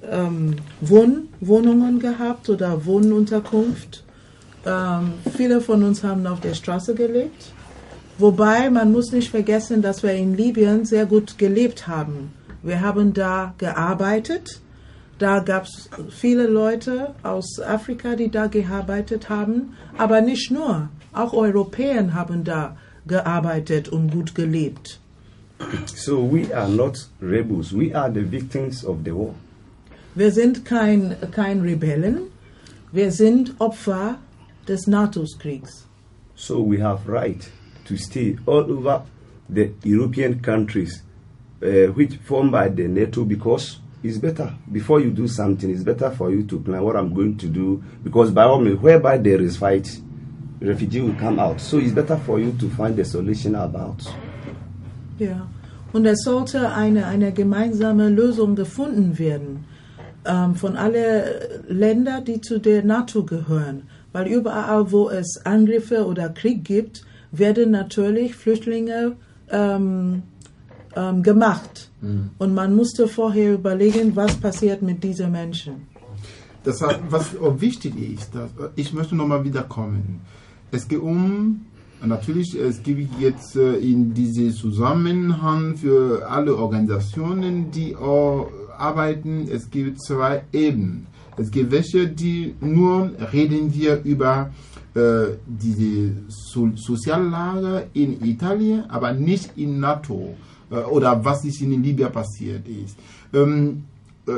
ähm, Wohn Wohnungen gehabt oder Wohnunterkunft. Ähm, viele von uns haben auf der Straße gelebt. Wobei, man muss nicht vergessen, dass wir in Libyen sehr gut gelebt haben. Wir haben da gearbeitet. Da gab es viele Leute aus Afrika, die da gearbeitet haben. Aber nicht nur. Auch Europäer haben da gearbeitet und gut gelebt. So we are not rebels. We are the victims of the war. Wir sind kein, kein Rebellen. Wir sind Opfer des NATO-Kriegs. So we have right to stay all over the European countries uh, which formed by the NATO, because it's better. Before you do something, it's better for you to plan what I'm going to do, because by all means, whereby there is fight, refugee will come out. So it's better for you to find a solution about. Ja, und es sollte eine, eine gemeinsame Lösung gefunden werden ähm, von allen Ländern, die zu der NATO gehören. Weil überall, wo es Angriffe oder Krieg gibt, werden natürlich Flüchtlinge ähm, ähm, gemacht. Mhm. Und man musste vorher überlegen, was passiert mit diesen Menschen. Das, was auch wichtig ist, dass, ich möchte nochmal wiederkommen. Es geht um, natürlich, es gibt jetzt in diesem Zusammenhang für alle Organisationen, die auch arbeiten, es gibt zwei Ebenen. Es gibt welche, die nur reden wir über äh, diese so Soziallage in Italien, aber nicht in NATO äh, oder was ist in Libyen passiert ist. Ähm, äh,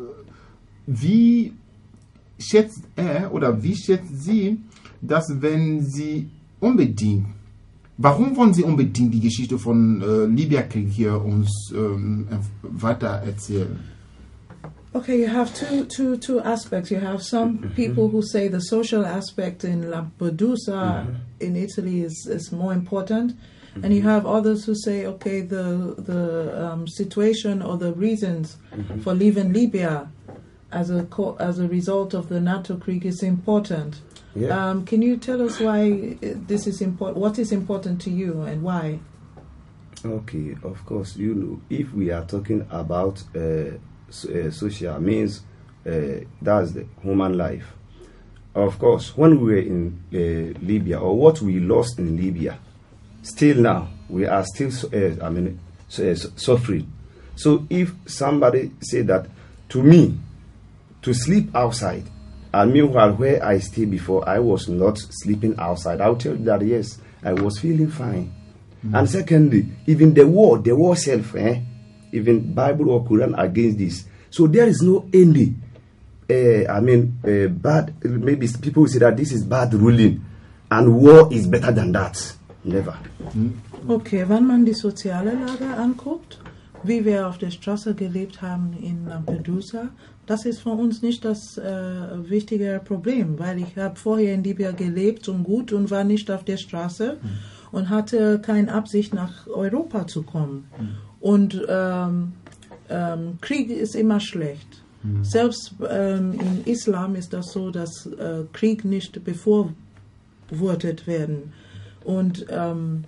wie schätzt er oder wie schätzt sie, dass wenn sie unbedingt, warum wollen sie unbedingt die Geschichte von äh, Libyen-Krieg hier uns ähm, weiter erzählen? Okay, you have two, two, two aspects. You have some people who say the social aspect in Lampedusa mm-hmm. in Italy is, is more important. Mm-hmm. And you have others who say, okay, the, the um, situation or the reasons mm-hmm. for leaving Libya as a, co- as a result of the NATO Krieg is important. Yeah. Um, can you tell us why this is important? What is important to you and why? Okay, of course, you know, if we are talking about uh, so, uh, social means, uh, that's the human life. Of course, when we were in uh, Libya, or what we lost in Libya, still now we are still, uh, I mean, uh, suffering. So if somebody say that to me, to sleep outside, and meanwhile where I stayed before, I was not sleeping outside, I'll tell you that yes, I was feeling fine. Mm-hmm. And secondly, even the war, the war self, eh, even Bible or Quran against this. So there is no any, uh, I mean, uh, bad, maybe people will say that this is bad ruling, and war is better than that. Never. Mm-hmm. Okay, wenn man die soziale Lage anguckt, wie wir auf der Straße gelebt haben in Lampedusa, das ist für uns nicht das äh, wichtige Problem, weil ich habe vorher in Libyen gelebt und gut und war nicht auf der Straße mhm. und hatte keine Absicht, nach Europa zu kommen. Mhm. Und ähm, ähm, Krieg ist immer schlecht. Mhm. Selbst ähm, im Islam ist das so, dass äh, Krieg nicht befürwortet werden. Und ähm,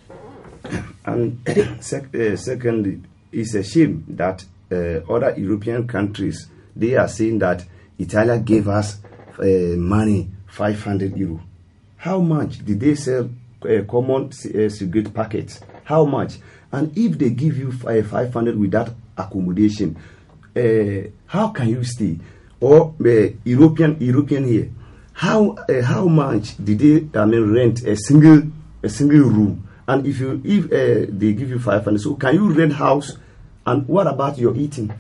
and sec- uh, secondly, it's a shame that uh, other European countries, they are saying that Italy gave us uh, money, five hundred euro. How much did they sell uh, common uh, cigarette packets? How much? And if they give you uh, five hundred with that accommodation, uh, how can you stay? Or uh, European European here, how uh, how much did they I mean rent a single a single room? And if you if uh, they give you five hundred, so can you rent house? And what about your eating?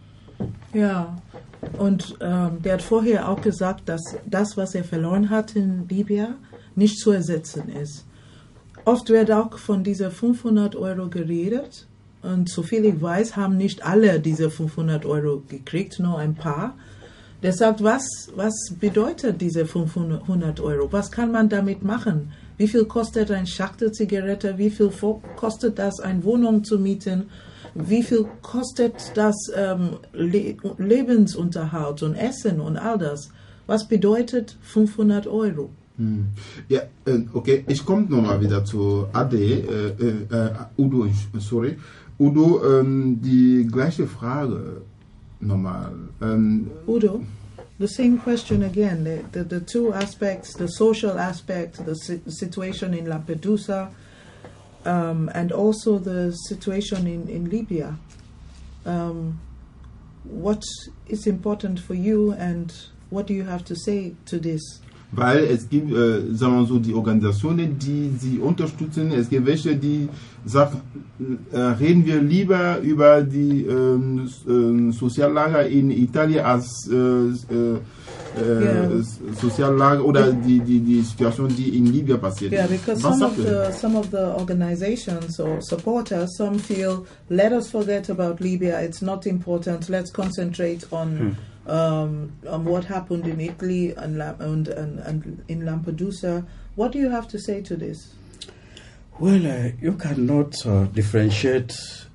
Ja, und ähm, der hat vorher auch gesagt, dass das, was er verloren hat in Libyen, nicht zu ersetzen ist. Oft wird auch von dieser fünfhundert Euro geredet. Und soviel ich weiß, haben nicht alle diese fünfhundert Euro gekriegt, nur ein paar. Der sagt, was, was bedeutet diese fünfhundert Euro? Was kann man damit machen? Wie viel kostet ein Schachtel Zigarette? Wie viel kostet das, eine Wohnung zu mieten? Wie viel kostet das ähm, Le- Lebensunterhalt und Essen und all das? Was bedeutet fünfhundert Euro? Hm. Ja, äh, okay, ich komme nochmal wieder zu Ade, äh, äh, Udo, sorry. Udo, ähm, die gleiche Frage. normal. Ähm, Udo, the same question again. The, the, the two aspects, the social aspect, the si- situation in Lampedusa, um, and also the situation in, in Libya. Um, what is important for you and what do you have to say to this? Weil es gibt, äh, sagen wir so, die Organisationen, die sie unterstützen. Es gibt welche, die sagen, äh, reden wir lieber über die ähm, äh, Soziallage in Italien als äh, äh, Yeah. Soziallage oder die, die, die Situation, die in Libyen passiert. Yeah, because Was some of sagt ihr? the some of the organizations or supporters, some feel, let us forget about Libya. It's not important. Let's concentrate on Hmm. um, on what happened in Italy and, La- and, and, and in Lampedusa. What do you have to say to this? Well, uh, you cannot uh, differentiate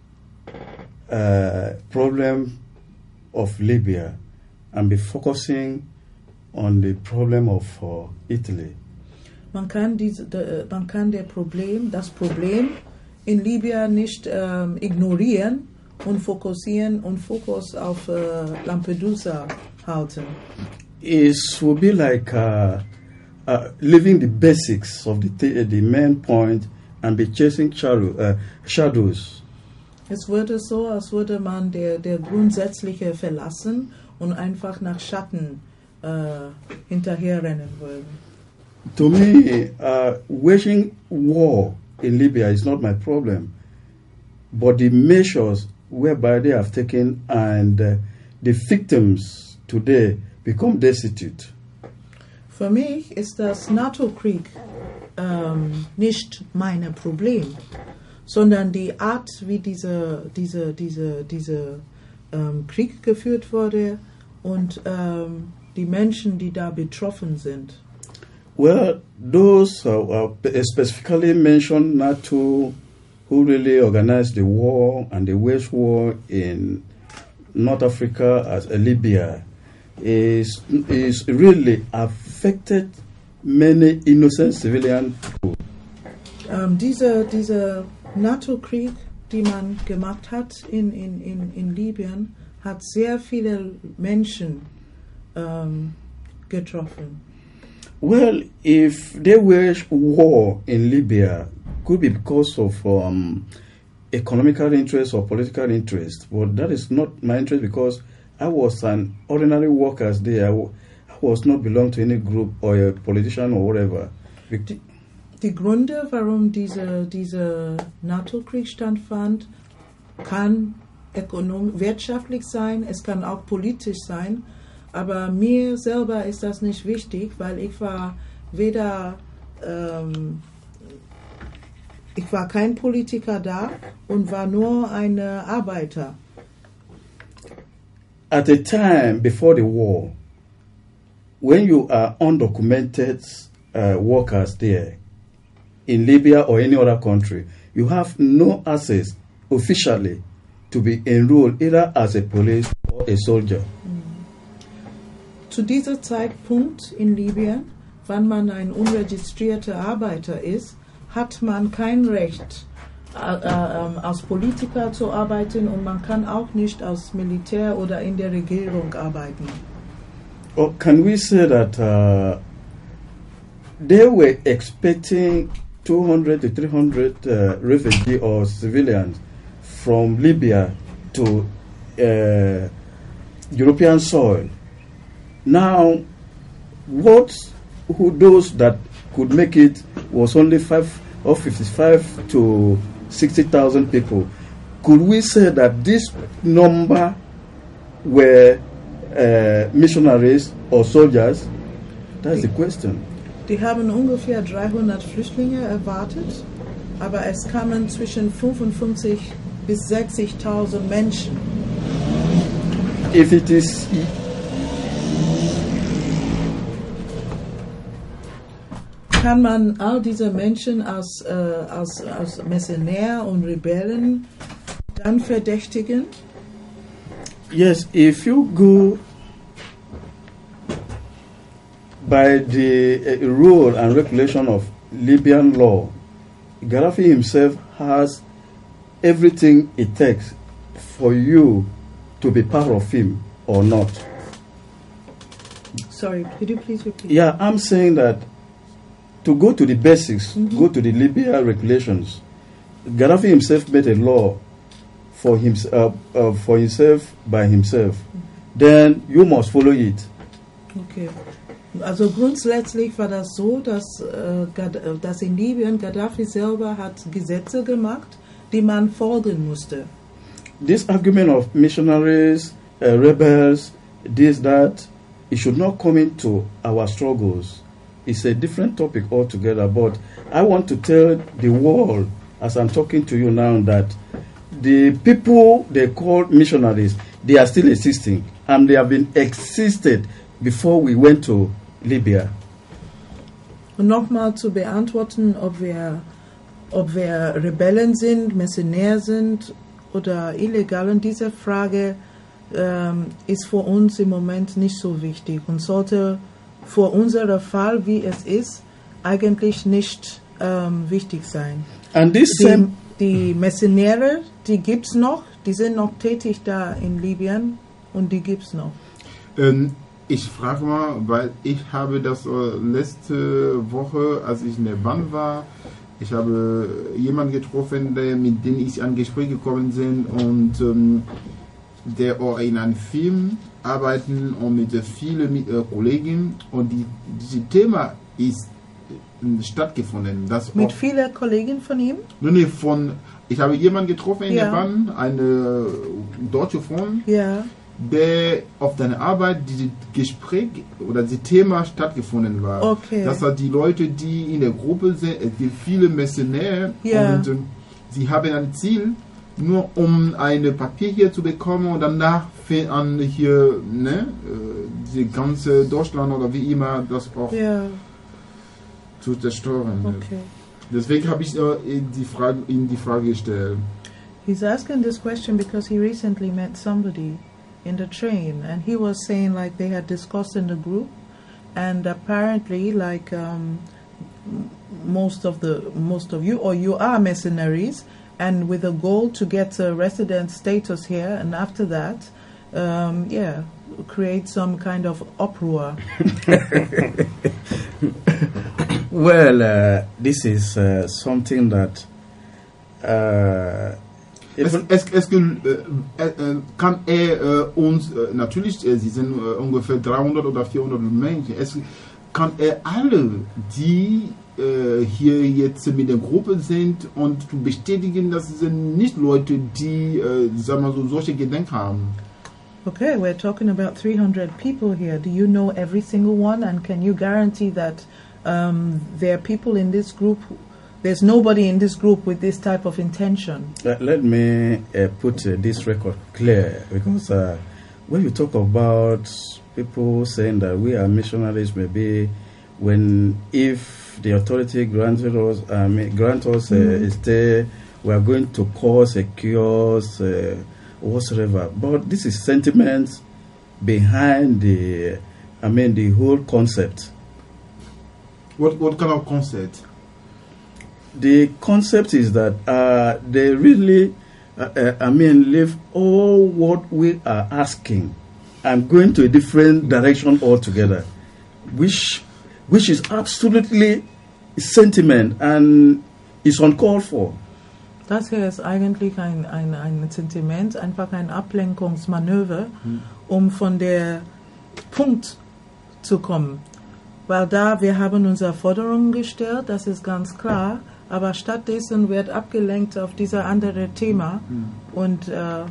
uh, problem of Libya and be focusing on the problem of uh, Italy. Man kann diese, de, man kann der Problem, das Problem in Libya nicht ähm, ignorieren und fokussieren und Fokus auf äh, Lampedusa halten. It would be like uh, uh, leaving the basics of the th- the main point and be chasing shadow, uh, shadows. Es würde so, als würde man der, der Grundsätzliche verlassen und einfach nach Schatten äh, hinterherrennen wollen. To me, uh, waging war in Libya is not my problem, but the measures whereby they have taken and uh, the victims today become destitute. Für mich ist das NATO-Krieg ähm, nicht mein Problem, sondern die Art, wie diese, diese, diese, diese ähm, Krieg geführt wurde und ähm, die Menschen, die da betroffen sind. Well, those uh, uh, specifically mentioned NATO, who really organized the war and the waged war in North Africa as uh, Libya, is is really affected many innocent civilian people. Ähm, diese, diese NATO-Krieg, die man gemacht hat in, in, in, in Libyen, hat sehr viele Menschen ähm, getroffen. Well, if they wage war in Libya, could be because of um, economical interest or political interest, but that is not my interest because I was an ordinary worker there. I, w- I was not belong to any group or a politician or whatever. Die, die Gründe, warum diese, diese NATO-Krieg stattfand, kann ökonom- wirtschaftlich sein, es kann auch politisch sein, aber mir selber ist das nicht wichtig, weil ich war weder, ähm, ich war kein Politiker da und war nur ein Arbeiter. At a time before the war, when you are undocumented uh, workers there in Libya or any other country, you have no access officially to be enrolled either as a police or a soldier. Zu diesem Zeitpunkt in Libyen, wenn man ein unregistrierter Arbeiter ist, hat man kein Recht, äh, äh, als Politiker zu arbeiten und man kann auch nicht als Militär oder in der Regierung arbeiten. Or can we say that uh, they were expecting two hundred to three hundred uh, refugees or civilians from Libya to uh, European soil? Now, what who those that could make it was only five or fifty-five to sixty thousand people. Could we say that this number were uh, missionaries or soldiers? That's the question. Die haben ungefähr dreihundert Flüchtlinge erwartet, aber es kamen zwischen fünfundfünfzig bis sechzigtausend Menschen. If it is Kann man all diese Menschen als, äh, als, als Mercenär und Rebellen dann verdächtigen? yes, if you go by the uh, rule and regulation of Libyan law, Gaddafi himself has everything it takes for you to be part of him or not. Sorry, could you please repeat? Yeah, I'm saying that to go to the basics, Mhm. go to the Libya regulations. Gaddafi himself made a law for himself, uh, uh, for himself by himself. Then you must follow it. Okay. Also grundsätzlich war das so, dass, äh, Gad- äh, dass in Libyen Gaddafi selber hat Gesetze gemacht, die man folgen musste. This argument of missionaries, uh, rebels, this, that, it should not come into our struggles. It's a different topic altogether, but I want to tell the world, as I'm talking to you now, that the people they call missionaries, they are still existing, and they have been existed before we went to Libya. Und nochmal zu beantworten, ob wir, ob wir Rebellen sind, Missionär sind oder illegal, und diese Frage ähm, ist für uns im Moment nicht so wichtig und sollte für unseren Fall, wie es ist, eigentlich nicht ähm, wichtig sein. And this Die, same, die Missionäre, die gibt es noch, die sind noch tätig da in Libyen und die gibt es noch. Ähm, ich frage mal, weil ich habe das äh, letzte Woche, als ich in der Bahn war, ich habe jemanden getroffen, der, mit dem ich an Gespräch gekommen bin und ähm, der auch in einem Film arbeiten und mit vielen mit, äh, Kollegen, und die, dieses Thema ist äh, stattgefunden. Das Mit auch, vielen Kollegen von ihm? nee, nee, von, ich habe jemanden getroffen in Ja. der Bahn, eine deutsche Frau, Ja. der auf deine Arbeit dieses Gespräch oder dieses Thema stattgefunden war. Okay. Das sind die Leute, die in der Gruppe sind, es gibt viele Missionäre, Ja. und ähm, sie haben ein Ziel, nur um ein Papier hier zu bekommen, und danach fängt an hier, ne, äh, die ganze Deutschland oder wie immer das auch Ja, zu zerstören. okay. Deswegen habe ich äh, die Frage, ihm die Frage gestellt. He's asking this question because he recently met somebody in the train, and he was saying like they had discussed in the group, and apparently like um, m- most of the most of you or you are mercenaries, and with a goal to get a resident status here, and after that, um, yeah, create some kind of uproar. well, uh, this is uh, something that uh, Es, es, es, äh, äh, kann er äh, uns, äh, natürlich, äh, sie sind äh, ungefähr dreihundert oder vierhundert Menschen, es kann er alle, die äh, hier jetzt mit der Gruppe sind, und zu bestätigen, dass es sind nicht Leute, die, äh, sagen wir so, solche Gedanken haben. Okay, we're talking about three hundred people here. Do you know every single one, and can you guarantee that um, there are people in this group? There's nobody in this group with this type of intention. Uh, let me uh, put uh, this record clear, because uh, when you talk about people saying that we are missionaries, maybe when if the authority granted us, um, grant us uh, Mhm. a stay, we are going to cause a chaos, uh, whatsoever. But this is sentiments behind the, I mean, the whole concept. What, what kind of concept? The concept is that uh, they really, uh, uh, I mean, leave all what we are asking and going to a different direction altogether, which, which is absolutely sentiment and is uncalled for. Das hier ist eigentlich ein, ein, ein Sentiment, einfach ein Ablenkungsmanöver, um von der Punkt zu kommen. Weil da, wir haben unsere Forderungen gestellt, das ist ganz klar, aber stattdessen wird abgelenkt auf dieses andere Thema, und äh,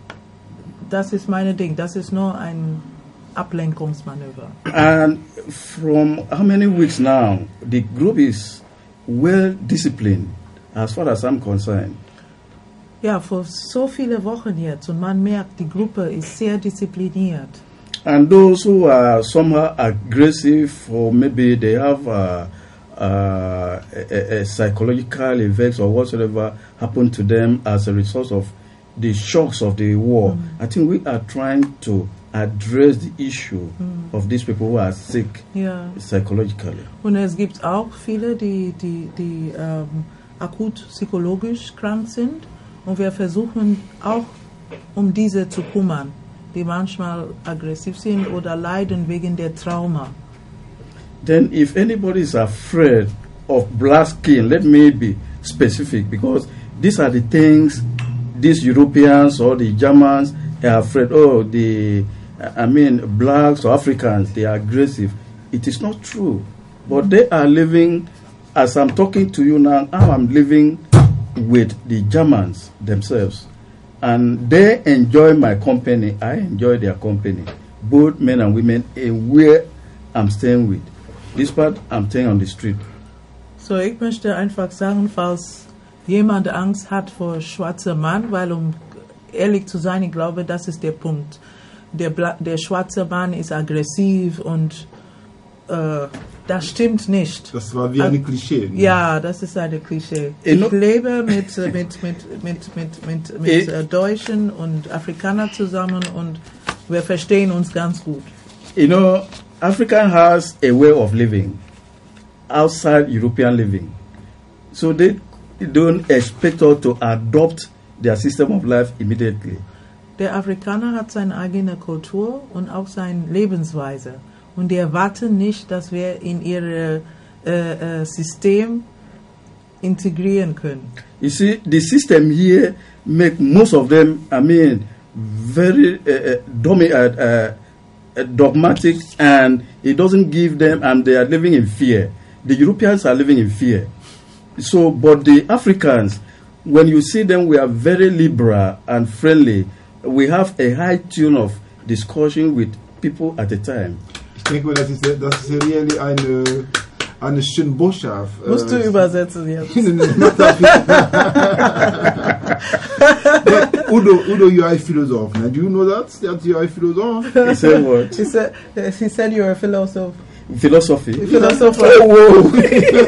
das ist mein Ding, das ist nur ein Ablenkungsmanöver. And from how many weeks now, the group is well disciplined, as far as I'm concerned. Ja, vor so viele Wochen jetzt, und man merkt, die Gruppe ist sehr diszipliniert. And those who are somehow aggressive, or maybe they have uh, uh, a, a psychological effects or whatsoever happened to them as a result of the shocks of the war, I think we are trying to address the issue of these people who are sick Ja. psychologically. Und es gibt auch viele, die, die, die ähm, akut psychologisch krank sind, und wir versuchen auch um diese zu kümmern. die manchmal aggressiv sind oder leiden wegen der Trauma. Then if anybody is afraid of black skin, let me be specific, because these are the things these Europeans or the Germans are afraid. Oh, the, I mean, blacks or Africans, they are aggressive. It is not true. But they are living, as I'm talking to you now, how I'm living with the Germans themselves. And they enjoy my company. I enjoy their company. Both men and women, in where I'm staying with. This part, I'm staying on the street. So, ich möchte einfach sagen, falls jemand Angst hat vor schwarzer Mann, weil um ehrlich zu sein, ich glaube, das ist der Punkt. Der, Bla der schwarze Mann ist aggressiv und äh, das stimmt nicht. Das war wie ein Klischee. Ne? Ja, das ist eine Klischee. Ich lebe mit, mit, mit, mit, mit, mit, mit äh, Deutschen und Afrikanern zusammen und wir verstehen uns ganz gut. You know, Africa has a way of living outside European living. So they don't expect us to adopt their system of life immediately. Der Afrikaner hat seine eigene Kultur und auch seine Lebensweise. Und die erwarten nicht, dass wir in ihr äh, äh, System integrieren können. You see, the system here make most of them, I mean, very uh, uh, domi- uh, uh, uh, dogmatic, and it doesn't give them, and they are living in fear. The Europeans are living in fear. So, but the Africans, when you see them, we are very liberal and friendly. We have a high tune of discussion with people at a time. Ich denke mal, das ist, das ist really eine, eine schöne Botschaft. Musst du äh, übersetzen jetzt. Udo, Udo, you are a philosopher. Now, do you know that? That you are a philosopher? He said what? He said, uh, he said you're a philosopher. Philosophy. Philosopher. Oh, whoa.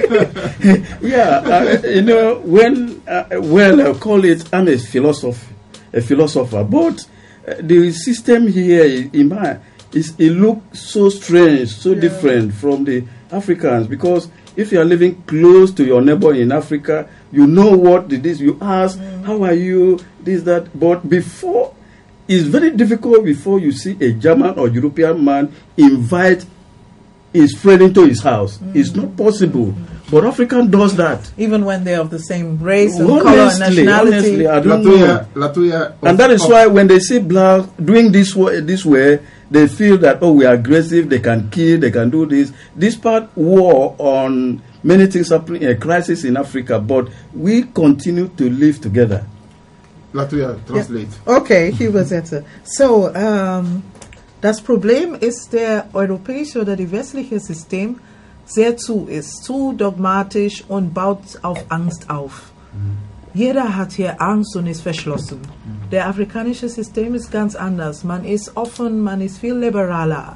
Yeah, uh, you know, when, uh, well, I call it, I'm a philosopher, a philosopher, but uh, the system here in my, is, it looks so strange, so yeah. different from the Africans, because if you are living close to your neighbor in Africa, you know what it is, you ask, mm. how are you, this, that, but before, it's very difficult before you see a German or European man invite his friend into his house. Mm. It's not possible. Mm. But African does that. Even when they are of the same race and honestly, color and nationality. Honestly, I don't know. Latoya, and that is why when they see black doing this way, this way, they feel that, oh, we are aggressive, they can kill, they can do this. This part war on many things happening, a crisis in Africa, but we continue to live together. Latoya, translate. Ja. Okay, ich übersetze. So, um, das Problem ist, der europäische oder die westliche System sehr zu ist, zu dogmatisch und baut auf Angst auf. Mhm. Jeder hat hier Angst und ist verschlossen. Mhm. Der afrikanische System ist ganz anders. Man ist offen, man ist viel liberaler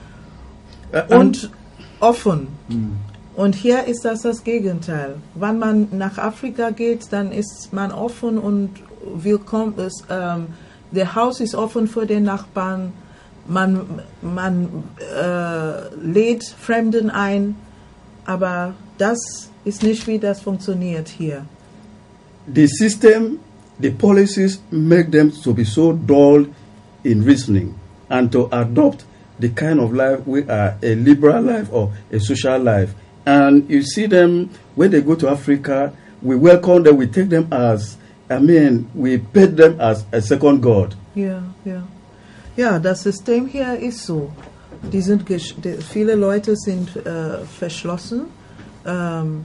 äh, und offen. Mhm. Und hier ist das das Gegenteil. Wenn man nach Afrika geht, dann ist man offen und willkommen. Ist, ähm, der Haus ist offen für den Nachbarn. Man, man äh, lädt Fremden ein, aber das ist nicht, wie das funktioniert hier. The system, the policies make them to be so dull in reasoning and to adopt the kind of life we are, a liberal life or a social life. And you see them, when they go to Africa, we welcome them, we take them as, I mean, we pet them as a second God. Ja, ja. Ja, das System hier ist so. Die sind die, viele Leute sind äh, verschlossen ähm,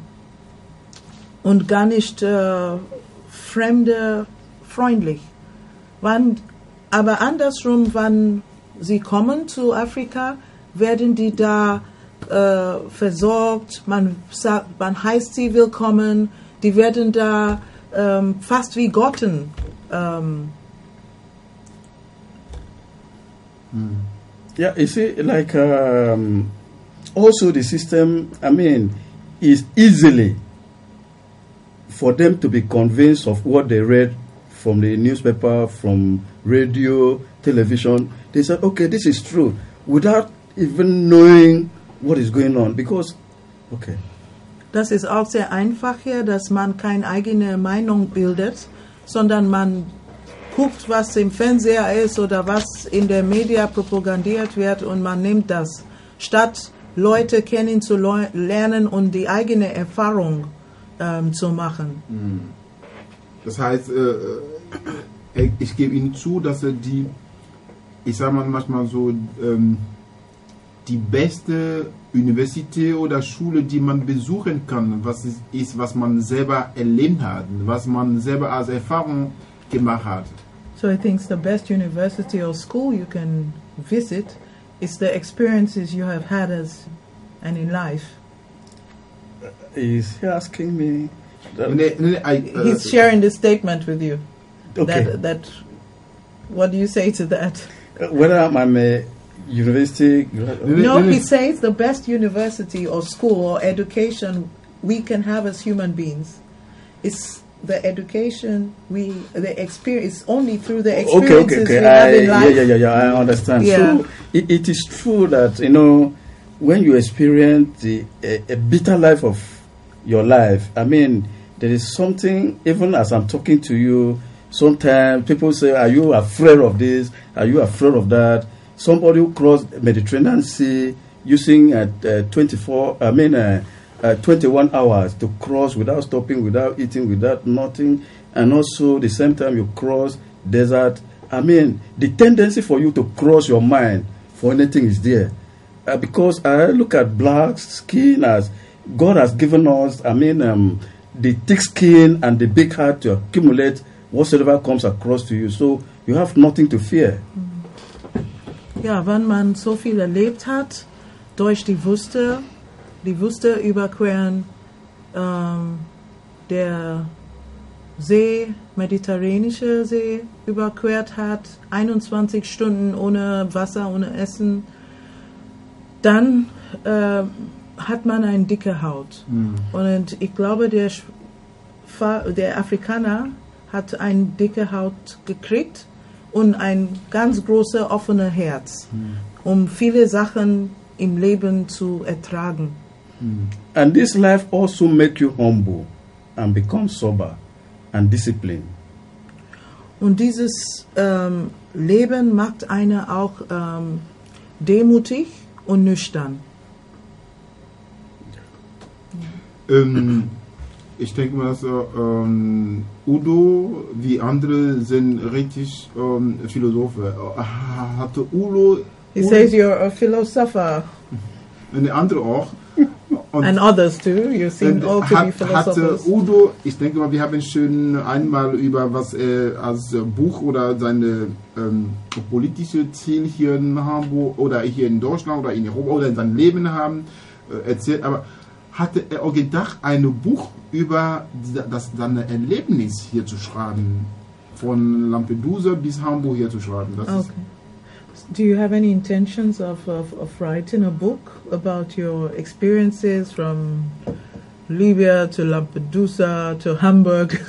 und gar nicht äh, fremde freundlich. Wann, aber andersrum, wenn sie kommen zu Afrika, werden die da äh, versorgt. Man sagt, man heißt sie willkommen. Die werden da ähm, fast wie Gotten. Ähm, Yeah, you see, like um, also the system, I mean, is easily for them to be convinced of what they read from the newspaper, from radio, television. They said, okay, this is true, without even knowing what is going on, because, okay. Das ist auch sehr einfach hier, dass man keine eigene Meinung bildet, sondern man guckt, was im Fernseher ist oder was in der Media propagandiert wird und man nimmt das, statt Leute kennenzulernen und die eigene Erfahrung ähm, zu machen. Das heißt, äh, ich gebe Ihnen zu, dass er die, ich sage mal manchmal so, ähm, die beste Universität oder Schule, die man besuchen kann, was ist, ist, was man selber erlebt hat, was man selber als Erfahrung gemacht hat. So I think the best university or school you can visit is the experiences you have had as and in life. Is he asking me? that- Nee, nee, I, uh, He's sharing this statement with you. Okay. That, that, what do you say to that? Uh, Whether I'm a university. Nee, No, nee, he nee. says the best university or school or education we can have as human beings is the education we the experience only through the Okay, experiences okay, okay. we have I, in yeah, life. yeah, yeah, yeah. I understand. Yeah. So it, it is true that you know when you experience the, a, a bitter life of your life. I mean, there is something. Even as I'm talking to you, sometimes people say, "Are you afraid of this? Are you afraid of that?" Somebody who crossed the Mediterranean Sea using at uh, twenty-four. I mean. Uh, Uh, twenty-one hours to cross without stopping, without eating, without nothing, and also the same time you cross desert. I mean, the tendency for you to cross your mind for anything is there, uh, because I look at black skin as God has given us. I mean, um, the thick skin and the big heart to accumulate whatsoever comes across to you, so you have nothing to fear. Ja, wenn man so viel erlebt hat, durch die Wüste, die Wüste überqueren, ähm, der See, mediterranische See überquert hat, einundzwanzig Stunden ohne Wasser, ohne Essen, dann äh, hat man eine dicke Haut. Und ich glaube, der, Sch- Fa- der Afrikaner hat eine dicke Haut gekriegt und ein ganz großes offenes Herz, um viele Sachen im Leben zu ertragen. And this life also make you humble and become sober and disciplined. Und dieses ähm, Leben macht einen auch ähm, demutig und nüchtern. Ähm, ich denke mal, dass, äh, ähm, Udo wie andere sind richtig ähm, Philosophen. Äh, Hatte Udo, He Udo says you're a philosopher, eine andere auch. Und and others too. You seem Und all to be hat, hatte philosophers. Udo, ich denke mal, wir haben schon einmal über was er als äh, Buch oder seine ähm, politische Ziel hier in Hamburg oder hier in Deutschland oder in Europa oder in seinem Leben haben äh, erzählt, aber hatte er auch gedacht, ein Buch über das, seine Erlebnis hier zu schreiben, von Lampedusa bis Hamburg hier zu schreiben. Das ist, Okay. Do you have any intentions of, of, of writing a book about your experiences from Libya to Lampedusa to Hamburg?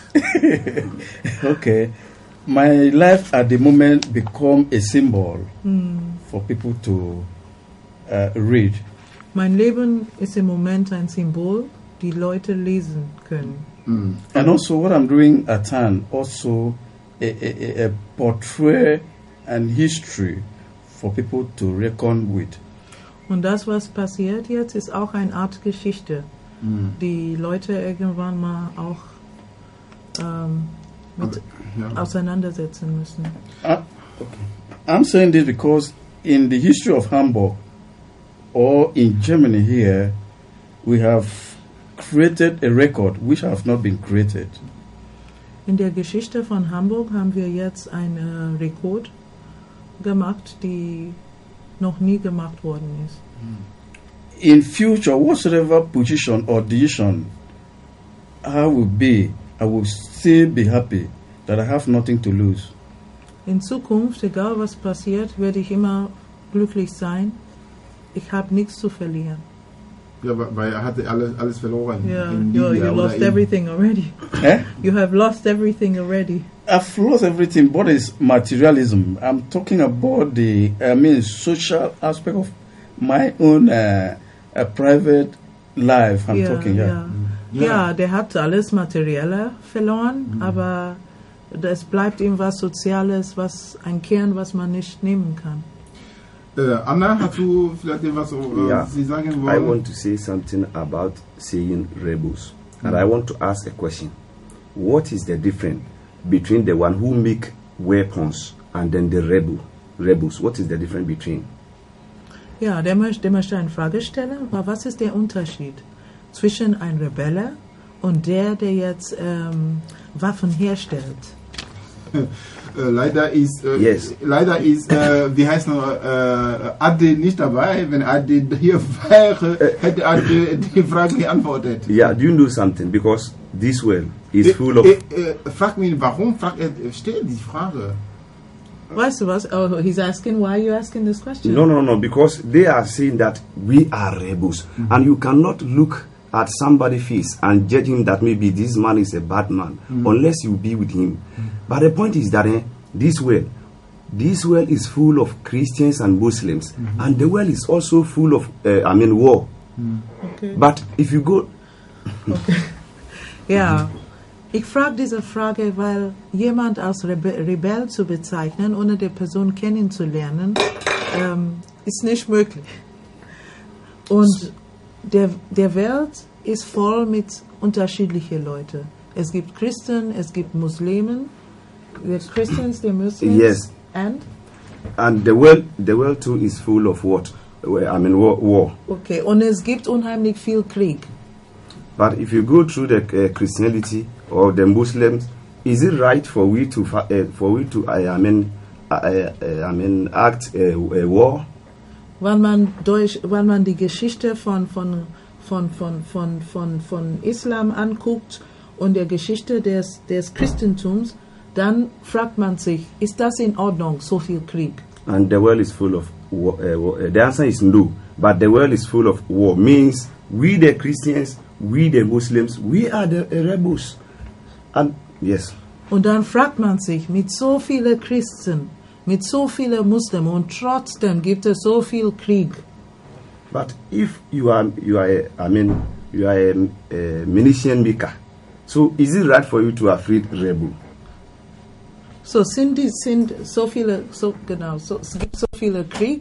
Okay, my life at the moment become a symbol for people to uh, read. Mein Leben ist im Moment ein Symbol, die Leute lesen können. mm. And also what I'm doing at hand, also a, a, a portrait and history for people to reckon with. Und das, was passiert jetzt, ist auch eine Art Geschichte, Mm. die Leute irgendwann mal auch ähm, mit Ja. auseinandersetzen müssen. Uh, okay. I'm saying this because in the history of Hamburg or in Germany here, we have created a record which has not been created. In der Geschichte von Hamburg haben wir jetzt einen Rekord gemacht, die noch nie gemacht worden ist. In future, whatsoever position or decision I will be, I will still be happy that I have nothing to lose. In Zukunft, egal was passiert, werde ich immer glücklich sein. Ich habe nichts zu verlieren. Ja, weil er hatte alles, alles verloren. Yeah, in you, Libya you oder lost in- everything already. Eh? You have lost everything already. I've lost everything. What is materialism? I'm talking about the, I mean, social aspect of my own uh, uh, private life. I'm ja, talking, yeah. ja. Ja. Ja, der hat alles Materielle verloren, aber es bleibt ihm was Soziales, was ein Kern, was man nicht nehmen kann. Äh, Anna, hast du vielleicht etwas äh, Yeah. Sie sagen I wollen? want to say something about saying rebels. And I want to ask a question. What is the difference between the one who make weapons and then the rebel? Rebels. What is the difference between? Ja, der möchte, der möchte eine Frage stellen, aber was ist der Unterschied zwischen einem Rebelle und der, der jetzt ähm, Waffen herstellt? Äh, leider ist, äh, Yes. leider ist äh, wie heißt noch, äh, Ade nicht dabei. Wenn Ade hier wäre, hätte Ade die Frage geantwortet. Yeah, do you know something? Because this well is Äh, full of... äh, äh, frag mich, warum frag, äh, stell die Frage. Weißt du was? Oh, he's asking, why are you asking this question? No, no, no, because they are saying that we are rebels. And you cannot look at somebody's face and judge him that maybe this man is a bad man unless you be with him. But the point is that eh, this world, this world is full of Christians and Muslims. And the world is also full of, uh, I mean, war. Okay. But if you go... Ja, ich frage diese Frage, weil jemand als Rebe Rebell zu bezeichnen, ohne die Person kennenzulernen, ähm, ist nicht möglich. Und der, der Welt ist voll mit unterschiedlichen Leuten. Es gibt Christen, es gibt Muslimen, the Christians, the Muslims, Yes. and? And the world, the world too is full of what? Well, I mean, war. war. Okay, und es gibt unheimlich viel Krieg. But if you go through the uh, Christianity or the Muslims, is it right for we to fa- uh, for we to I, I mean I, I, I mean act a, a war? Wenn man durch, wenn man die Geschichte von von von von von von, von Islam anguckt und der Geschichte des des Christentums, dann fragt man sich, ist das in Ordnung, so viel Krieg? And the world is full of war. Uh, war. Uh, the answer is no. But the world is full of war. Means we the Christians, we the Muslims, we are the uh, rebels. And yes. Und dann fragt man sich, mit so vielen Christen, mit so vielen Muslimen und trotzdem gibt es so viel Krieg. But if you are you are a, I mean you are a, a munition maker, so is it right for you to afraid rebel? So sind die sind so viele so genau so es gibt so viele Krieg.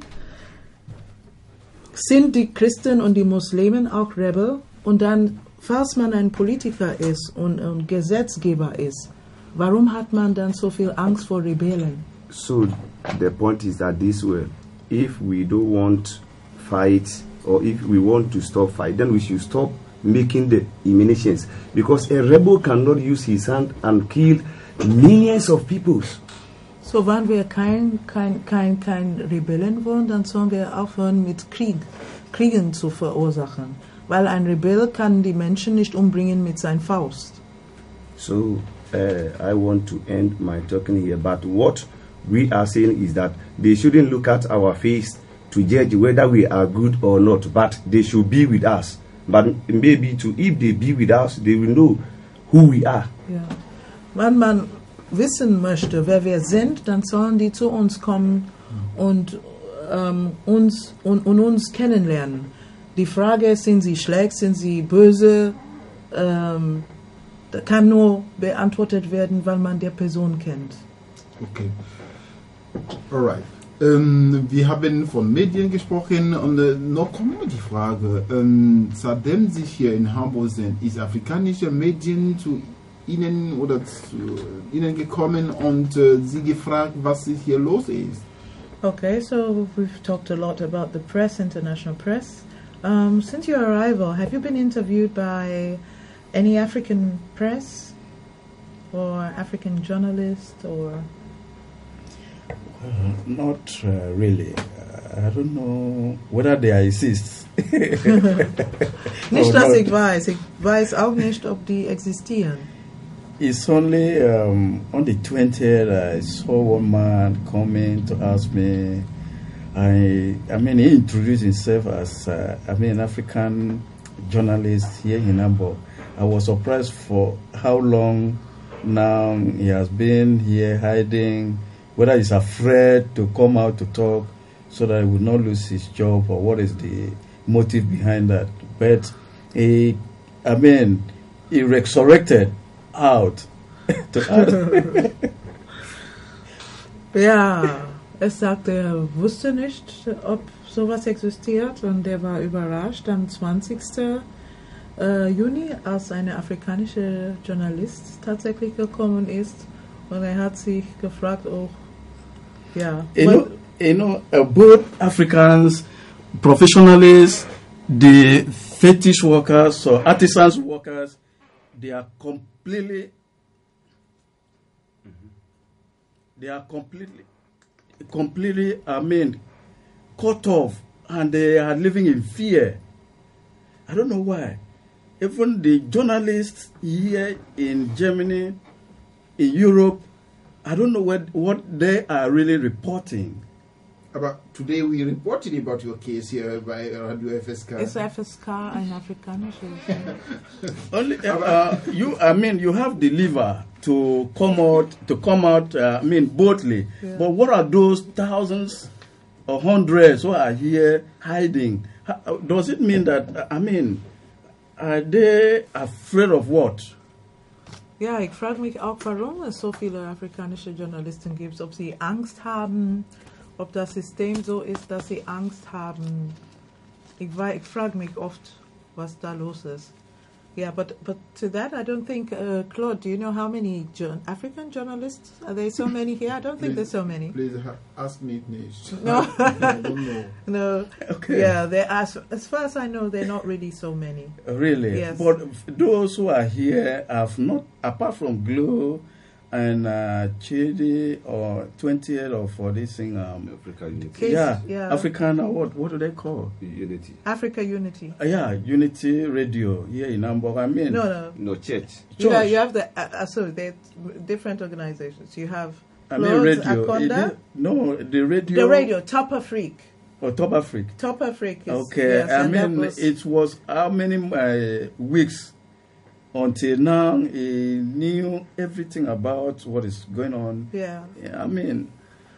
Sind die Christen und die Muslimen auch Rebel? Und dann, falls man ein Politiker ist und, und Gesetzgeber ist, warum hat man dann so viel Angst vor Rebellen? So the point is that this way, if we don't want fight or if we want to stop fight, then we should stop making the emanations, because a rebel cannot use his hand and kill millions of people. So, wenn wir kein, kein, kein, kein Rebellen wollen, dann sollen wir aufhören mit Krieg, Kriegen zu verursachen. Weil ein Rebell kann die Menschen nicht umbringen mit seiner Faust. So uh, I want to end my talking here, but what we are saying is that they shouldn't look at our face to judge whether we are good or not, but they should be with us. But maybe to if they be with us, they will know who we are. Ja. Wenn man wissen möchte, wer wir sind, dann sollen die zu uns kommen und, ähm, uns, und, und uns kennenlernen. Die Frage ist, sind sie schlecht, sind sie böse, ähm, das kann nur beantwortet werden, weil man die Person kennt. Okay. Alright. Ähm, wir haben von Medien gesprochen und äh, noch kommt die Frage, ähm, seitdem Sie hier in Hamburg sind, ist afrikanische Medien zu Ihnen oder zu Ihnen gekommen und äh, Sie gefragt, was hier los ist? Okay, so we've talked a lot about the press, international press. Um, since your arrival, have you been interviewed by any African press or African journalist or? Uh, not uh, really. Uh, I don't know whether they exist. Nicht, Or dass not. ich weiß. Ich weiß auch nicht, ob die existieren. It's only um, on the twentieth I saw one man coming to ask me. I, I mean, he introduced himself as uh, I mean, an African journalist here in Hamburg. I was surprised for how long now he has been here hiding, whether he's afraid to come out to talk so that he would not lose his job, or what is the motive behind that. But he, I mean, he resurrected out to add? Ja, es sagte, er wusste nicht, ob sowas existiert, und er war überrascht am zwanzigsten Juni, als eine afrikanische Journalist tatsächlich gekommen ist, und er hat sich gefragt, auch, ja. You know, you know uh, both Africans, professionals, the fetish workers or artisans workers, they are completely, they are completely, completely, I mean, cut off, and they are living in fear. I don't know why. Even the journalists here in Germany, in Europe, I don't know what, what they are really reporting. Aber today we reported about your case here by Radio F S K. Ist F S K ein afrikanisches? Only, uh, uh, you, I mean, you have the liver to come out, to come out. Uh, I mean, boldly. Yeah. But what are those thousands or hundreds who are here hiding? How, does it mean that? uh, I mean, are they afraid of what? Ja, ich frage mich auch, warum es so viele afrikanische Journalisten gibt, ob sie Angst haben, ob das System so ist, dass sie Angst haben. Ich, ich frage mich oft, was da los ist. Yeah, but but to that, I don't think, uh, Claude, do you know how many jo- African journalists? Are there so many here? I don't think there's so many. Please ha- ask me nicht. No. I don't know. No. Okay. Yeah, there as as far as I know, there are not really so many. Really? Yes. But those who are here have not, apart from Glow and uh, Chidi or twentieth or for this thing, um, Africa Unity. Case- yeah, yeah. African, uh, what what do they call? Unity. Africa Unity. Uh, yeah, Unity Radio here in Hamburg. I mean, No, no. No, church. You, Church. you have the uh, uh, so they're different organizations. You have I mean Claude's radio. Akonda, It is- no, the radio. the radio Top Afrique. Or Top Africa. Top Afrique is Okay, yes, I and that mean, was- it was how many uh, weeks until now he knew everything about what is going on. yeah. Yeah, I mean,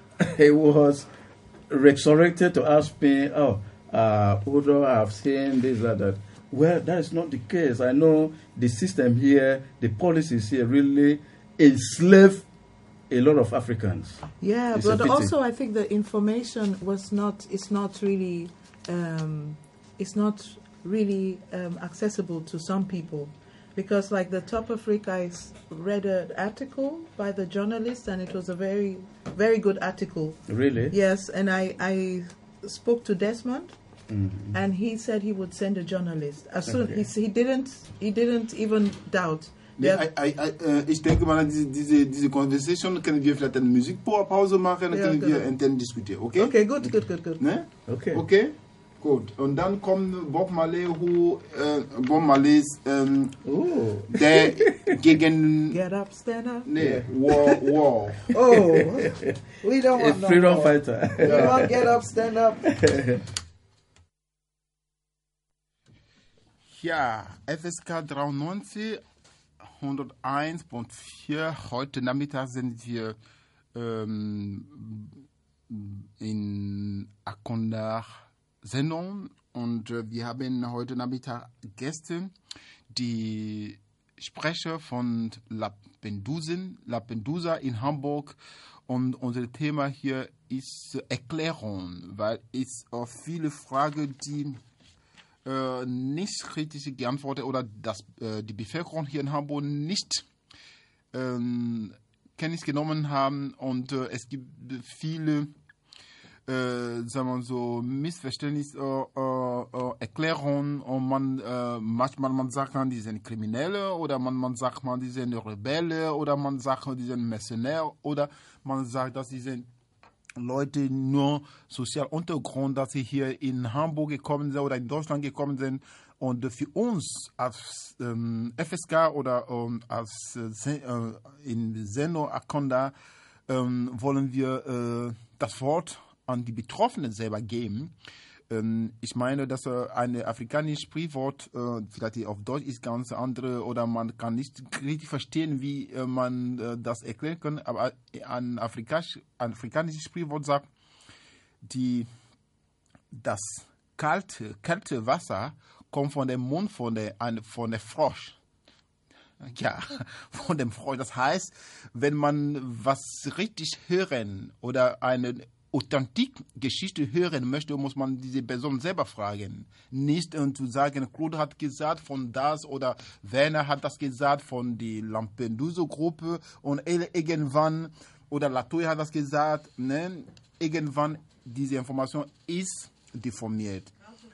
he was resurrected to ask me, oh, uh, Udo, I've seen this, that, that. Well, that is not the case. I know the system here, the policies here really enslave a lot of Africans. Yeah, It's a but pity. also I think the information was not. It's not really. Um, it's not really um, accessible to some people, because like the Top Africa, I s- read an article by the journalist, and it was a very, very good article. Really? Yes, and I I spoke to Desmond, Mhm. and he said he would send a journalist. As soon Okay. he s- he didn't he didn't even doubt. Nee, that- I, I, I, äh, ich denke mal, diese, diese, diese Conversation können wir vielleicht eine Musikpause machen, dann Ja, können wir genau. intern diskutieren, okay? Okay, good, good, good, good. Ne? Okay. Okay? Gut. Und dann kommt Bob Marley, who, äh, Bob Marley's, ähm, Oh. der gegen, Get up, stand up. nee, War, War. Oh, we don't A want no freedom more. fighter. We want get up, stand up. Ja, F S K dreiundneunzig, hunderteins Punkt vier. Heute Nachmittag sind wir ähm, in Akonda Sendung und äh, wir haben heute Nachmittag Gäste, die Sprecher von Lampedusa, Lampedusa in Hamburg, und unser Thema hier ist Erklärung, weil es auch viele Fragen, die äh, nicht richtig geantwortet oder dass äh, die Bevölkerung hier in Hamburg nicht ähm, Kenntnis genommen haben, und äh, es gibt viele äh, sagen wir so Missverständnisse, äh, äh, Erklärungen, und man äh, manchmal man sagt man, die sind Kriminelle, oder man, man sagt man, die sind Rebelle, oder man sagt die sind Mercenär, oder man sagt, dass sie sind Leute nur sozial Untergrund, dass sie hier in Hamburg gekommen sind oder in Deutschland gekommen sind. Und für uns als ähm, F S K oder ähm, als äh, in Seno Akonda ähm, wollen wir äh, das Wort an die Betroffenen selber geben. Ähm, ich meine, dass äh, ein afrikanisches Sprichwort, äh, vielleicht auf Deutsch ist ganz andere, oder man kann nicht richtig verstehen, wie äh, man äh, das erklären kann, aber ein afrikanisch, ein afrikanisches Sprichwort sagt, die, das kalte, kalte Wasser kommt von dem Mund von der, ein, von der Frosch. ja, von dem Freund. Das heißt, wenn man was richtig hören oder eine authentische Geschichte hören möchte, muss man diese Person selber fragen. Nicht um zu sagen, Claude hat gesagt von das oder Werner hat das gesagt von der Lampedusa-Gruppe und irgendwann oder Latoya hat das gesagt. Ne? Irgendwann diese Information ist deformiert.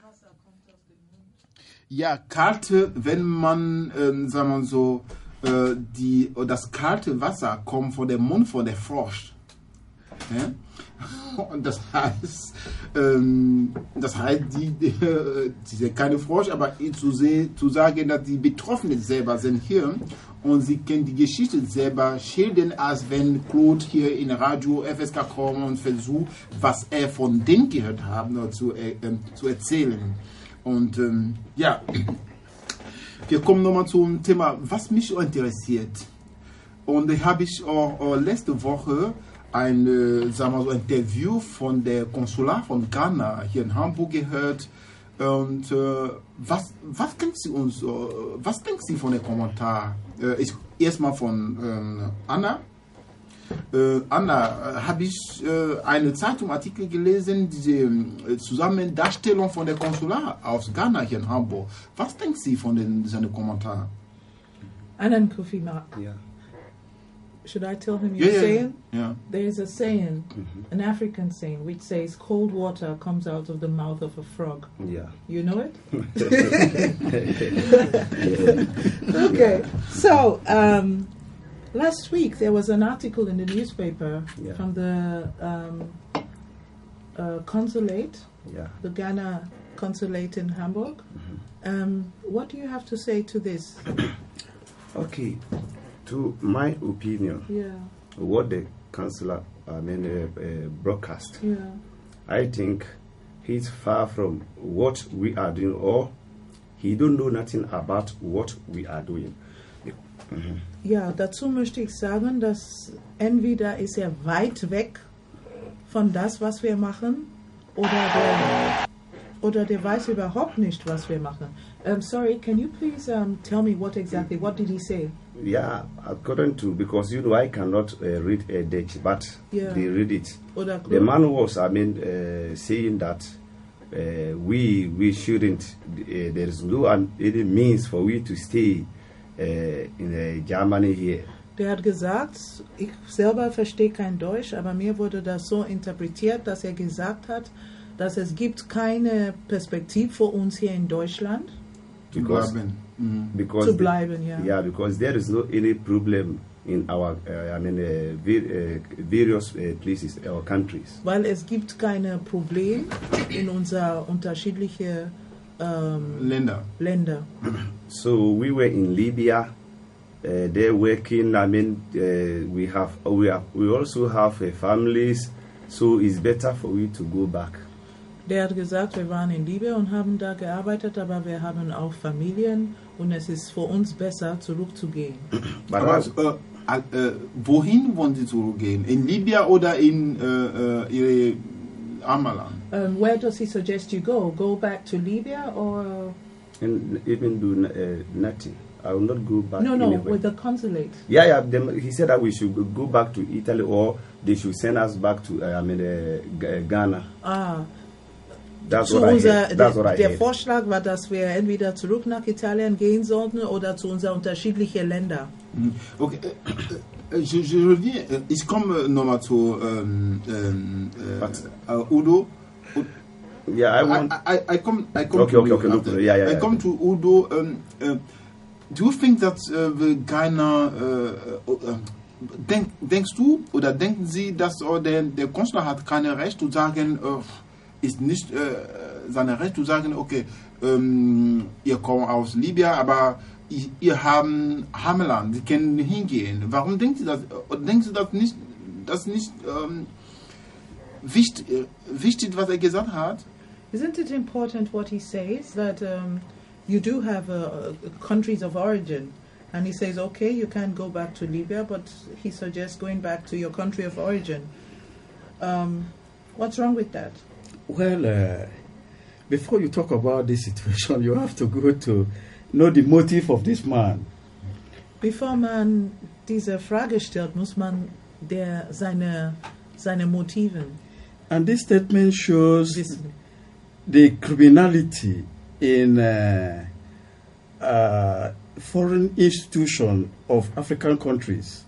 Ja, kalte, wenn man, äh, sagen wir so, äh, die, das kalte Wasser kommt von dem Mund von der Frosch. Ja? Und das heißt, ähm, das heißt, die, die, die sind keine Frosch, aber zu, sehen, zu sagen, dass die Betroffenen selber sind hier und sie können die Geschichte selber schildern, als wenn Claude hier in Radio F S K kommt und versucht, was er von denen gehört hat, zu, äh, zu erzählen. Und ähm, ja, wir kommen nochmal zum Thema, was mich interessiert. Und da habe ich auch, auch letzte Woche ein äh, sagen wir so, Interview von der Konsulat von Ghana hier in Hamburg gehört. Und äh, was, was denkt sie uns, äh, was denkt sie von dem Kommentar? Äh, ich, erstmal von äh, Anna. Äh, Anna, äh, habe ich äh, einen Zeitungartikel gelesen, diese äh, Zusammendarstellung von der Konsulat aus Ghana hier in Hamburg. Was denkt sie von den, diesen Kommentar? Anna Nkufima. Yeah. Should I tell him your Yeah, yeah, saying? yeah. There is a saying, Mhm. an African saying, which says, cold water comes out of the mouth of a frog. Yeah. You know it? Okay. So, um, last week there was an article in the newspaper Yeah. from the um, uh, consulate, Yeah. the Ghana consulate in Hamburg. Um, what do you have to say to this? Okay. To my opinion, Yeah, what the councillor, I mean, uh, uh, broadcast, yeah. I think he's far from what we are doing, or he don't know nothing about what we are doing. Mhm. Ja, dazu möchte ich sagen, dass entweder ist er weit weg von das, was wir machen, oder der, oder der weiß überhaupt nicht, was wir machen. Um, sorry, can you please um, tell me what exactly, what did he say? Yeah, according to, because you know I cannot uh, read uh, Dutch, but Yeah. they read it. Oder The man was, I mean, uh, saying that uh, we we shouldn't. Uh, there is no um, any means for we to stay uh, in uh, Germany here. Der hat gesagt, ich selber verstehe kein Deutsch, aber mir wurde das so interpretiert, dass er gesagt hat, dass es gibt keine Perspektive für uns hier in Deutschland Zu Because- bleiben. Mhm. Because zu the- bleiben, ja. Yeah, because there is no any problem in our, uh, I mean, uh, va- uh, various uh, places, our countries. Weil es gibt keine Probleme in unser unterschiedliche ähm, Länder. Länder. So we were in Libya. Uh, they're working. I mean, uh, we have we have we also have uh, families. So it's better for we to go back. Der hat gesagt, wir waren in Libyen und haben da gearbeitet, aber wir haben auch Familien und es ist für uns besser, zurückzugehen. But Aber as- äh, äh, wohin wollen Sie zurückgehen? In Libyen oder in äh, äh, Ihre Amaland? Um, where does he suggest you go? Go back to Libya or... and even do uh, nothing. I will not go back. No, no, anywhere. with the consulate. Yeah, yeah. Them, he said that we should go back to Italy, or they should send us back to uh, I mean uh, G- Ghana. Ah, That's zu what I unser, heard. That's der, what I der heard. Vorschlag war, dass wir entweder zurück nach Italien gehen sollten oder zu unseren unterschiedlichen Ländern. Mhm. Okay. äh, äh, Je, je reviens, äh, ich komme nochmal zu ähm, ähm, äh, Was? äh, Udo. Yeah, I want. I, I, I come, I come Okay, to okay, you okay, no after. problem. Yeah, yeah, I yeah. come to Udo. Um, uh, do you think that uh, the Ghana, uh, uh, uh, denk, denkst du oder denken Sie, dass uh, der, der Konsulat hat kein Recht zu sagen, uh, ist nicht uh, sein Recht zu sagen, okay, um, ihr kommt aus Libyen, aber ihr, ihr habt Hammerland, Sie können hingehen. Warum denkt Sie das? Denken Sie das nicht, das nicht um, wichtig, wichtig, was er gesagt hat? Isn't it important what he says, that um, you do have uh, countries of origin? And he says, okay, you can go back to Libya, but he suggests going back to your country of origin. Um, what's wrong with that? Well, uh, before you talk about this situation, you have to go to know the motive of this man. Bevor man diese Frage stellt, muss man der, seine, seine Motiven And this statement shows wissen. the criminality in uh, uh, foreign institutions of African countries.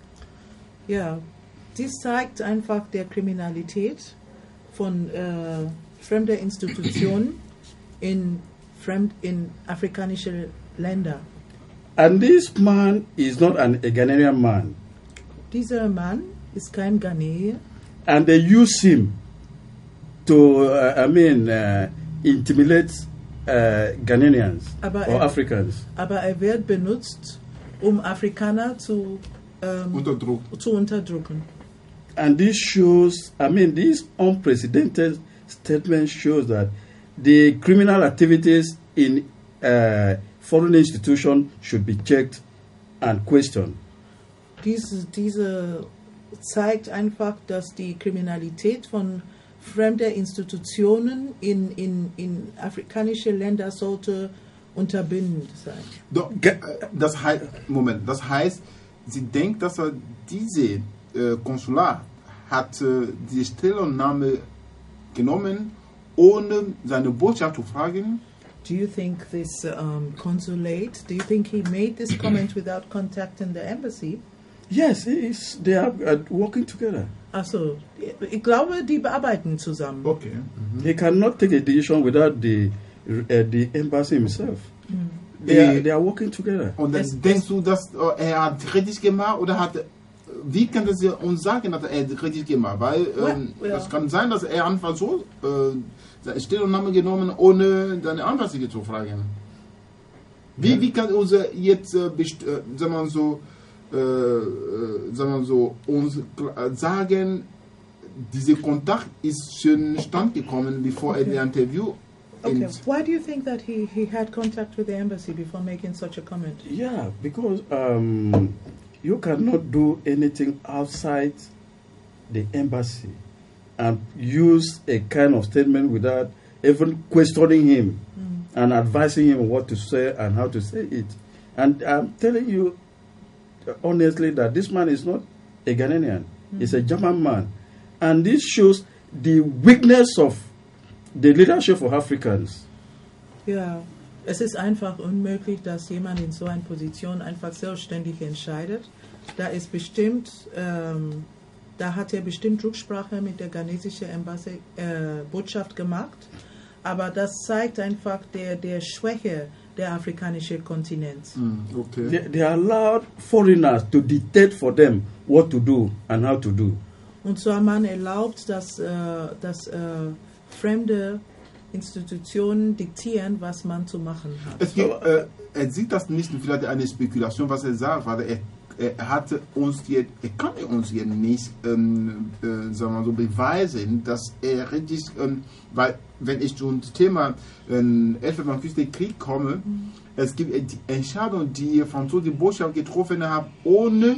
Ja, dies zeigt einfach der Kriminalität von äh, fremder Institutionen in, fremd, in afrikanische Länder. And this man is not an a Ghanaian man. Dieser Mann ist kein Ghanäer, And they use him to, uh, I mean, uh, intimidate uh, Ghanaians Aber or er- Africans. aber er wird benutzt, um Afrikaner zu, ähm, Unter Druck. zu unterdrücken. And this shows, I mean, this unprecedented statement shows that the criminal activities in uh, foreign institutions should be checked and questioned. Diese, diese zeigt einfach, dass die Kriminalität von fremder Institutionen in, in, in afrikanische Länder sollte unterbindend sein. Doch, Ge- äh, das heißt, Moment, das heißt, sie denkt, dass er diese äh, Konsulat hat äh, die Stellungnahme genommen, ohne seine Botschaft zu fragen. Do you think this um, consulate, do you think he made this comment without contacting the embassy? Yes, it's, they are uh, working together. Also, ich glaube, die bearbeiten zusammen. Okay. He cannot take a decision without the uh, the embassy himself. They, Eh, are, they are working together. Und dann Es- denkst du, dass äh, er hat richtig gemacht oder hat, wie kann das ja uns sagen, dass er richtig gemacht? Weil ähm, Ja, ja. es kann sein, dass er einfach so äh, seine Stellungnahme genommen, ohne seine Anweisungen zu fragen. Wie, Ja. wie kann uns jetzt, äh, best- äh, sagen wir so, äh, äh, sagen wir so, uns kla- sagen, dieser Kontakt ist schon stand gekommen, bevor Okay. er das Interview Okay, ins- why do you think that he, he had contact with the embassy before making such a comment? Yeah, because um, you cannot do anything outside the embassy and use a kind of statement without even questioning him and advising him what to say and how to say it. And I'm telling you honestly that this man is not a Ghanaian, he's a German man. And this shows the weakness of the leadership of Africans. Ja, es ist einfach unmöglich, dass jemand in so einer Position einfach selbstständig entscheidet. Da ist bestimmt, ähm, da hat er bestimmt Rücksprache mit der ghanesischen Embassy, äh, Botschaft gemacht. Aber das zeigt einfach der, der Schwäche der afrikanischen Kontinents. Hm, okay. They, they allowed foreigners to dictate for them what to do and how to do. Und zwar man erlaubt, dass, äh, dass äh, fremde Institutionen diktieren, was man zu machen hat. Es gibt, äh, er sieht das nicht vielleicht eine Spekulation, was er sagt, weil er, er hatte uns jetzt, er kann uns jetzt nicht, ähm, äh, sagen wir so, beweisen, dass er richtig, ähm, weil wenn ich zum Thema ähm, Elfenbeinküste-Krieg komme, es gibt äh, die Entscheidung, die französische Botschaft getroffen hat, ohne,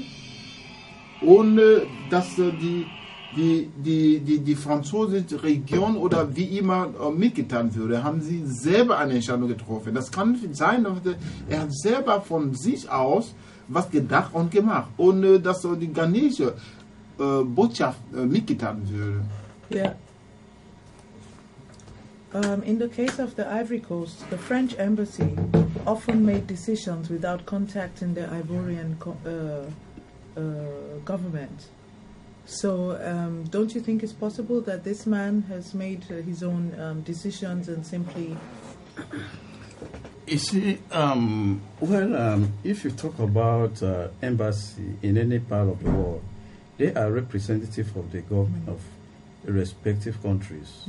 ohne dass äh, die die, die, die, die französische Region oder wie immer äh, mitgetan würde, haben sie selber eine Entscheidung getroffen. Das kann sein, dass er hat selber von sich aus was gedacht und gemacht, ohne dass so die ghanesische äh, Botschaft äh, mitgetan würde. Yeah. Um, in the case of the Ivory Coast, the French embassy often made decisions without contacting the Ivorian co- uh, uh, government. So, um, don't you think it's possible that this man has made uh, his own um, decisions and simply... You see, um, well, um, if you talk about uh, embassy in any part of the world, they are representative of the government of the respective countries.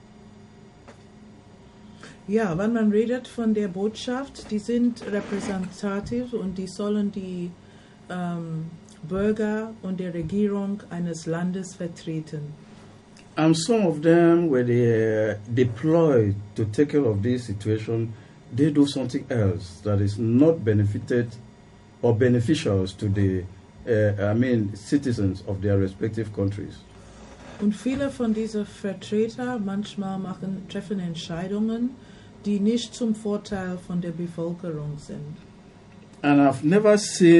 Ja, wenn man redet von der Botschaft, die sind repräsentativ und die sollen die ähm, Bürger und die Regierung eines Landes vertreten. And some of them, when they uh, deployed to take care of this situation, they do something else that is not benefited or beneficial to the, uh, I mean, citizens of their respective countries. Und viele von diesen Vertreter manchmal machen, treffen Entscheidungen, die nicht zum Vorteil von der Bevölkerung sind. And I've never seen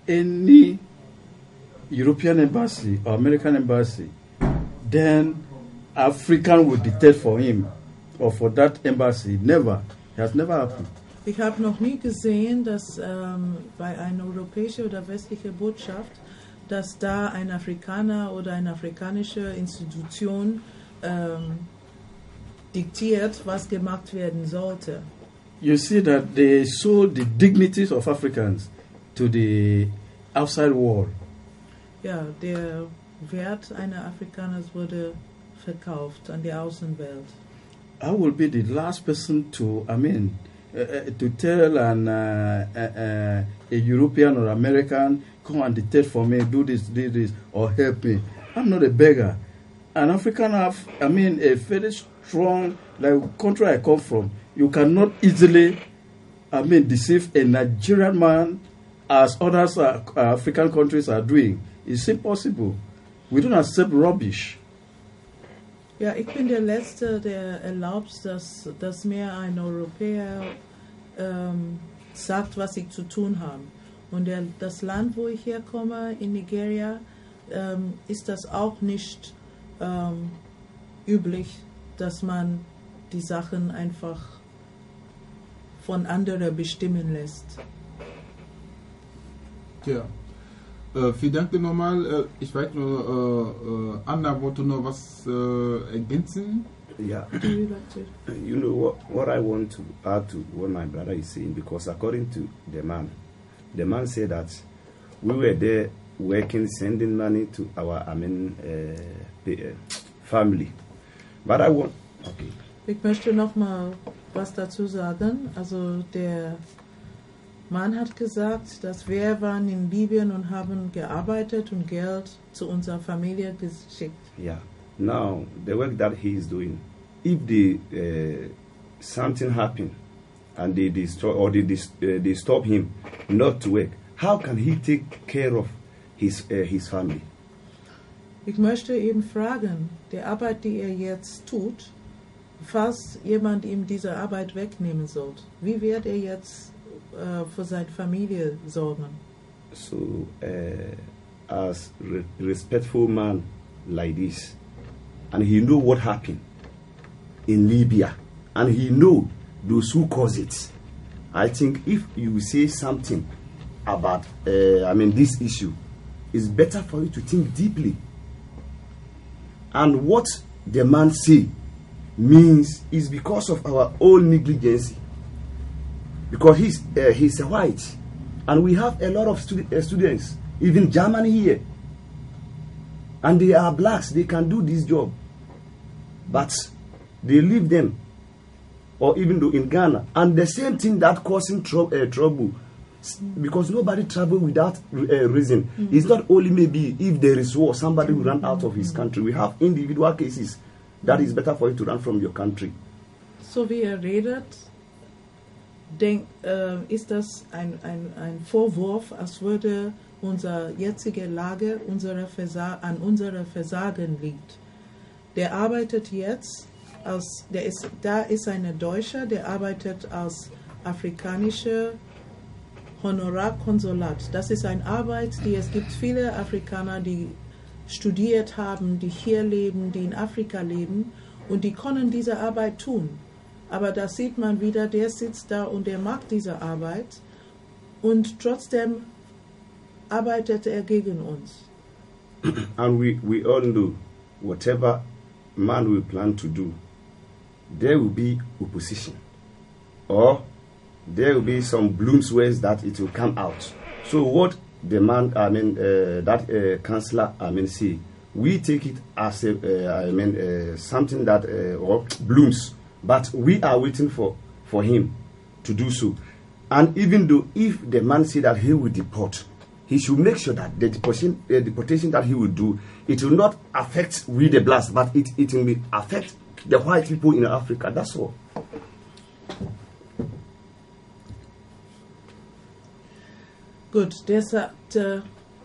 any European embassy or American embassy, then African would dictate for him or for that embassy. Never. It has never happened. Ich habe noch nie gesehen, dass ähm, bei einer europäischen oder westlichen Botschaft, dass da ein Afrikaner oder eine afrikanische Institution ähm, diktiert, was gemacht werden sollte. You see that they sold the dignities of Africans to the outside world. Ja, der Wert einer Afrikaners wurde verkauft an die Außenwelt. I will be the last person to, I mean, uh, uh, to tell an, uh, uh, uh, a European or American, come and dictate for me, do this, do this, or help me. I'm not a beggar. An African have, I mean, a very strong, like country I come from, you cannot easily, I mean, deceive a Nigerian man as others uh, African countries are doing. It's impossible. We don't accept rubbish. Ja, ich bin der Letzte, der erlaubt, dass, dass mir ein Europäer ähm, sagt, was ich zu tun habe. Und der, das Land, wo ich herkomme, in Nigeria, ähm, ist das auch nicht ähm, üblich, dass man die Sachen einfach von anderen bestimmen lässt. Tja. Äh, vielen Dank dir nochmal. Äh, ich weiß nur, äh, äh, Anna wollte noch was äh, ergänzen. Yeah. Do you like to? You know what, what I want to add to what my brother is saying, because according to the man, the man said that we were there working, sending money to our, I mean, uh, the, uh, family. But I want, okay. Ich möchte noch mal was dazu sagen. Also der Mann hat gesagt, dass wir waren in Libyen und haben gearbeitet und Geld zu unserer Familie geschickt. Yeah. Now, the work that he is doing, if the uh, something happen and they destroy or they, dis, uh, they stop him not to work, how can he take care of his uh, his family? Ich möchte eben fragen, die Arbeit, die er jetzt tut, falls jemand ihm diese Arbeit wegnehmen soll, wie wird er jetzt uh, für seine Familie sorgen? So, uh, as re respectful man like this, and he know what happened in Libya, and he know those who cause it. I think if you say something about, uh, I mean, this issue, it's better for you to think deeply. And what the man say means is because of our own negligence. Because he's uh, he's a white, and we have a lot of studi uh, students, even Germany here, and they are blacks. They can do this job, but they leave them, or even though in Ghana, and the same thing that causing tro uh, trouble, because nobody travel without uh, reason. Mm-hmm. It's not only maybe if there is war, somebody will run out of his country. We have individual cases that is better for you to run from your country. So wie er redet, denk, äh, ist das ein, ein, ein Vorwurf, als würde unsere jetzige Lage unsere Versa an unserer Versagen liegt. Der arbeitet jetzt als, der ist, da ist ein Deutscher, der arbeitet als afrikanischer Honorarkonsulat. Das ist eine Arbeit, die es gibt viele Afrikaner, die studiert haben, die hier leben, die in Afrika leben, und die können diese Arbeit tun. Aber da sieht man wieder, der sitzt da und der mag diese Arbeit, und trotzdem arbeitet er gegen uns. And we, we all know, whatever man will plan to do, there will be opposition, or there will be some blooms ways that it will come out. So what the man, I mean, uh, that uh, councillor, I mean, see, we take it as a, uh, I mean, uh, something that uh, or blooms, but we are waiting for for him to do so. And even though if the man say that he will deport, he should make sure that the deportation, uh, deportation that he will do, it will not affect we the blacks, but it it will affect the white people in Africa. That's all. Gut, der sagte,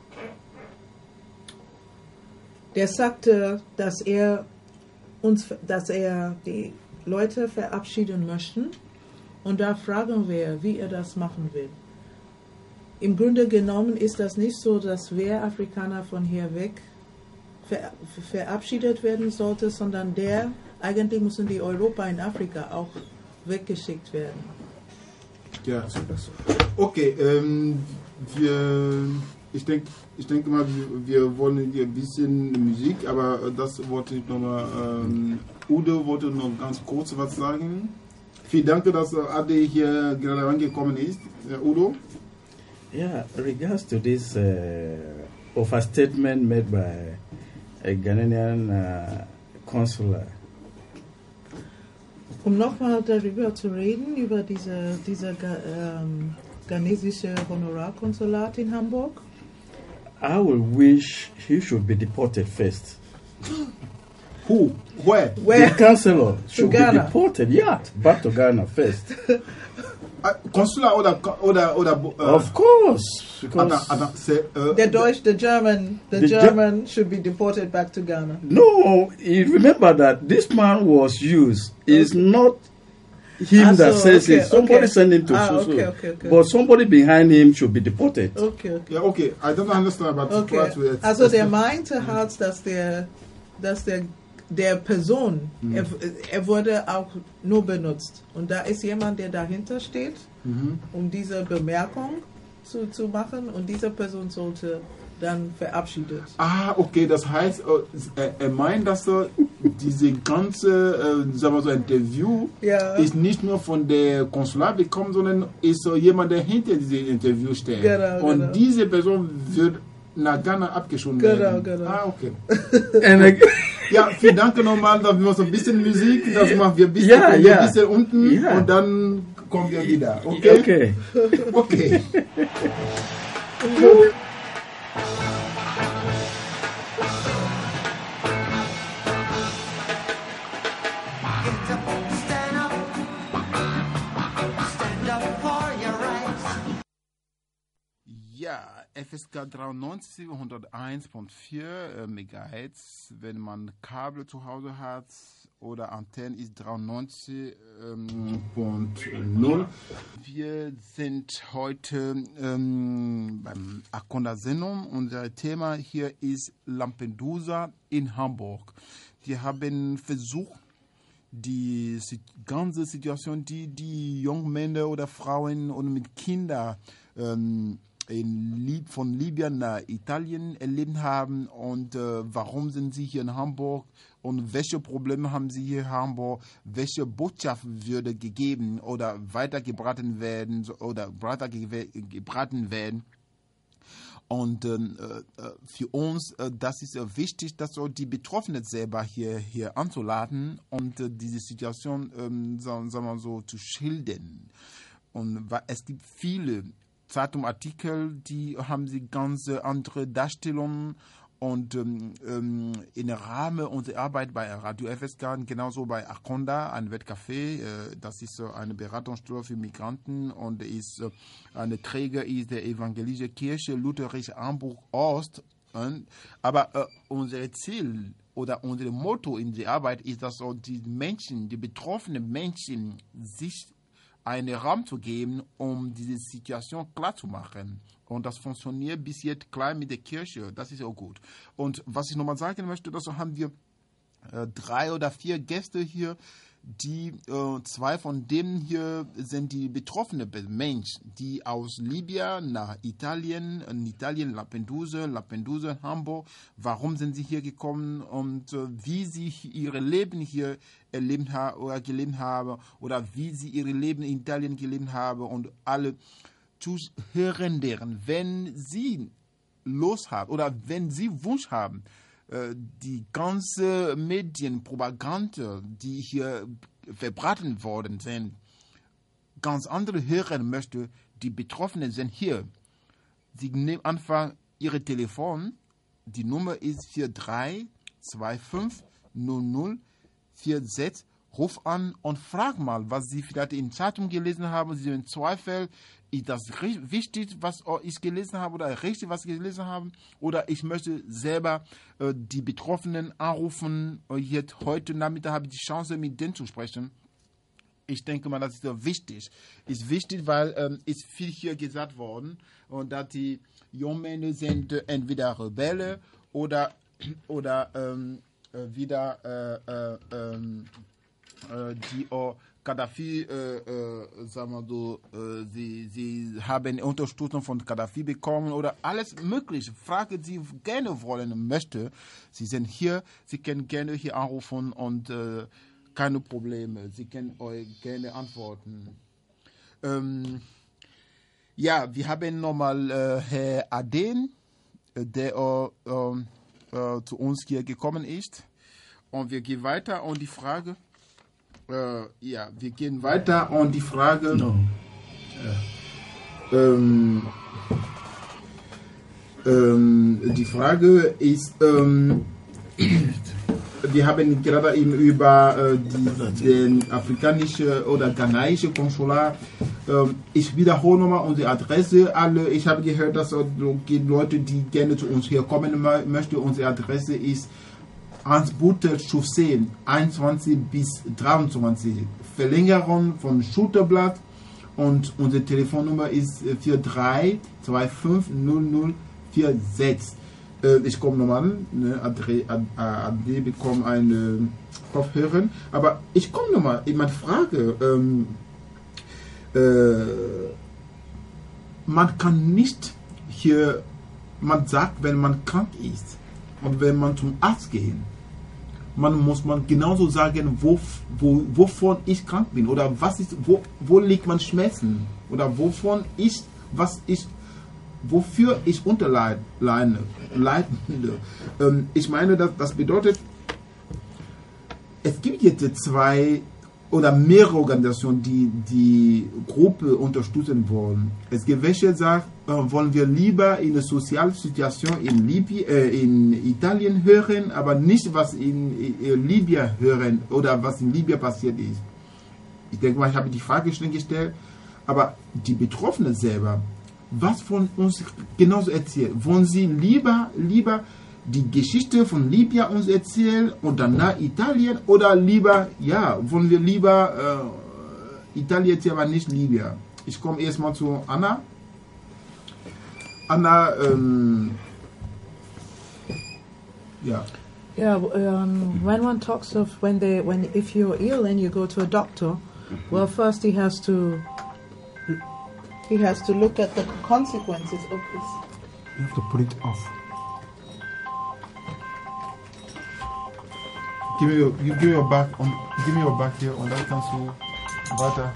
der sagte, dass er uns, dass er die Leute verabschieden möchte, und da fragen wir, wie er das machen will. im Grunde genommen ist das nicht so, dass wer Afrikaner von hier weg ver, verabschiedet werden sollte, sondern der, eigentlich müssen die Europa in Afrika auch weggeschickt werden. Ja, okay, ähm, wir, ich denke ich denk mal, wir, wir wollen hier ein bisschen Musik, aber das wollte ich nochmal, ähm, Udo wollte noch ganz kurz was sagen. Vielen Dank, dass Ade hier gerade angekommen ist, Udo. Yeah, regards to this uh, overstatement made by a Ghanaian uh, consular. Um nochmal darüber zu reden, über diese, diese ähm, ghanesische Honorarkonsulat in Hamburg. I will wish he should be deported first. Who? Where? Where? The counselor should be Ghana. deported, yeah, back to Ghana first. Uh, Consular oder oder oder. Uh, Of course, because Attends, attends, c'est, uh, The Deutsch, the German, the, The Ge- German should be deported back to Ghana. no, you remember that this man was used. It's not him Ah, that so, says okay, it. Somebody okay. sent him to Ah, so-so. okay, okay, okay. But somebody behind him should be deported. Okay, okay. Ja, okay, I don't understand, but Okay. try to ex- Also der meinte halt, dass der, dass der, der Person, Mhm. er, er wurde auch nur benutzt. Und da ist jemand, der dahinter steht, Mhm. um diese Bemerkung zu, zu machen. Und diese Person sollte dann verabschiedet. Ah, okay, das heißt, äh, er meint, dass er diese ganze, äh, sagen wir so, Interview Ja. ist nicht nur von der Konsulat bekommen, sondern ist so jemand, der hinter diesem Interview steht. Genau, Und genau. diese Person wird nach Ghana abgeschoben Genau, werden. genau. Ah, okay. And again, Ja, vielen Dank nochmal, da wir so ein bisschen Musik, das machen wir ein bisschen, Ja, kommen wir ja. ein bisschen unten Ja. und dann kommen wir wieder. Okay? okay. Okay. Get up, stand up, stand up for your rights. Ja, F S K dreiundneunzig siebenhunderteins Komma vier äh, Megahertz, wenn man Kabel zu Hause hat oder Antenne ist dreiundneunzig Komma null. Wir sind heute ähm, beim Akonda-Sendung. Unser Thema hier ist Lampedusa in Hamburg. Wir haben versucht, die si- ganze Situation, die die jungen Männer oder Frauen und mit Kindern ähm, in Lib von Libyen nach Italien erlebt haben und äh, warum sind sie hier in Hamburg und welche Probleme haben sie hier in Hamburg, welche Botschaft würde gegeben oder weitergebraten werden so- oder weitergebraten werden. Und ähm, äh, für uns, äh, das ist äh, wichtig, dass auch die Betroffenen selber hier, hier anzuladen und äh, diese Situation, ähm, sagen, sagen wir so, zu schildern. Und wa- es gibt viele Zeitungsartikel, die haben sie ganz äh, andere Darstellungen. Und ähm, ähm, im Rahmen unserer Arbeit bei Radio F S K, genauso bei Akonda, ein Wettcafé, äh, das ist äh, eine Beratungsstelle für Migranten und ist äh, eine Träger ist der Evangelische Kirche Lutherisch Hamburg Ost. Und, aber äh, unser Ziel oder unser Motto in der Arbeit ist, dass auch die Menschen, die betroffenen Menschen, sich einen Raum zu geben, um diese Situation klarzumachen. Und das funktioniert bis jetzt klar mit der Kirche. Das ist auch gut. Und was ich nochmal sagen möchte, das haben wir äh, drei oder vier Gäste hier, die äh, zwei von denen hier sind die betroffenen Menschen, die aus Libyen nach Italien, in Italien Lampedusa, Lampedusa, Hamburg, warum sind sie hier gekommen und äh, wie sie ihr Leben hier erlebt haben oder gelebt haben oder wie sie ihr Leben in Italien gelebt haben und alle Zuhörenden, wenn sie Lust haben oder wenn sie Wunsch haben, die ganze Medienpropaganda, die hier verbreitet worden sind, ganz andere hören möchte, die Betroffenen sind hier. Sie nehmen einfach ihre Telefon, die Nummer ist vier drei zwei fünf null null vier sechs, ruf an und frag mal, was Sie vielleicht in der Zeitung gelesen haben. Sie sind im Zweifel, ist das ri- wichtig, was ich gelesen habe oder richtig, was ich gelesen habe? Oder ich möchte selber äh, die Betroffenen anrufen. Jetzt, heute Nachmittag habe ich die Chance, mit denen zu sprechen. ich denke mal, das ist so wichtig. Ist wichtig, weil ähm, ist viel hier gesagt worden und dass die Jungen sind äh, entweder Rebelle oder oder ähm, äh, wieder äh, äh, ähm, äh, die auch Gaddafi, äh, äh, sagen wir so, äh, sie, sie haben Unterstützung von Gaddafi bekommen oder alles mögliche. Frage, die Sie gerne wollen möchte. Sie sind hier, Sie können gerne hier anrufen und äh, keine Probleme. Sie können euch gerne antworten. Ähm, ja, wir haben nochmal äh, Herr Aden, äh, der äh, äh, zu uns hier gekommen ist. Und wir gehen weiter und die Frage. Uh, ja, wir gehen weiter und die Frage. No. Äh, ähm, ähm, die Frage ist, ähm, wir haben gerade eben über äh, die, den afrikanischen oder ghanaischen Konsulat. Ähm, ich wiederhole nochmal unsere Adresse. Alle, ich habe gehört, dass es Leute, die gerne zu uns hier kommen möchten. Unsere Adresse ist Ansbuter Chaussee einundzwanzig bis dreiundzwanzig, Verlängerung von Schulterblatt und unsere Telefonnummer ist vier drei zwei fünf null null vier sechs. Äh, ich komme nochmal, ne, Adre, Ad, Ad, bekomme eine Kopfhörer, aber ich komme nochmal, ich meine Frage, ähm, äh, man kann nicht hier, man sagt, wenn man krank ist und wenn man zum Arzt geht, man muss man genauso sagen, wo, wo, wovon ich krank bin oder was ist, wo, wo liegt man Schmerzen oder wovon ich, was ich, wofür ich unterleide, leidende. Ähm, ich meine, das, das bedeutet, es gibt jetzt zwei oder mehrere Organisationen, die die Gruppe unterstützen wollen. Es gibt welche, die sagen, äh, wollen wir lieber in der Sozialsituation in, Libyen, äh, in Italien hören, aber nicht, was in, in Libyen hören oder was in Libyen passiert ist. Ich denke mal, ich habe die Frage schon gestellt, aber die Betroffenen selber, was von uns genauso erzählen? Wollen sie lieber, lieber die Geschichte von Libyen uns erzählen und danach Italien oder lieber, ja, wollen wir lieber äh, Italien erzählen, aber nicht Libyen? Ich komme erstmal zu Anna. Anna, ähm, ja. Yeah, um, when one talks of when they, when if you're ill and you go to a doctor, well, first he has to, he has to look at the consequences of this. You have to put it off. Give me your, you give me your back on, give me your back here und dann kannst du weiter.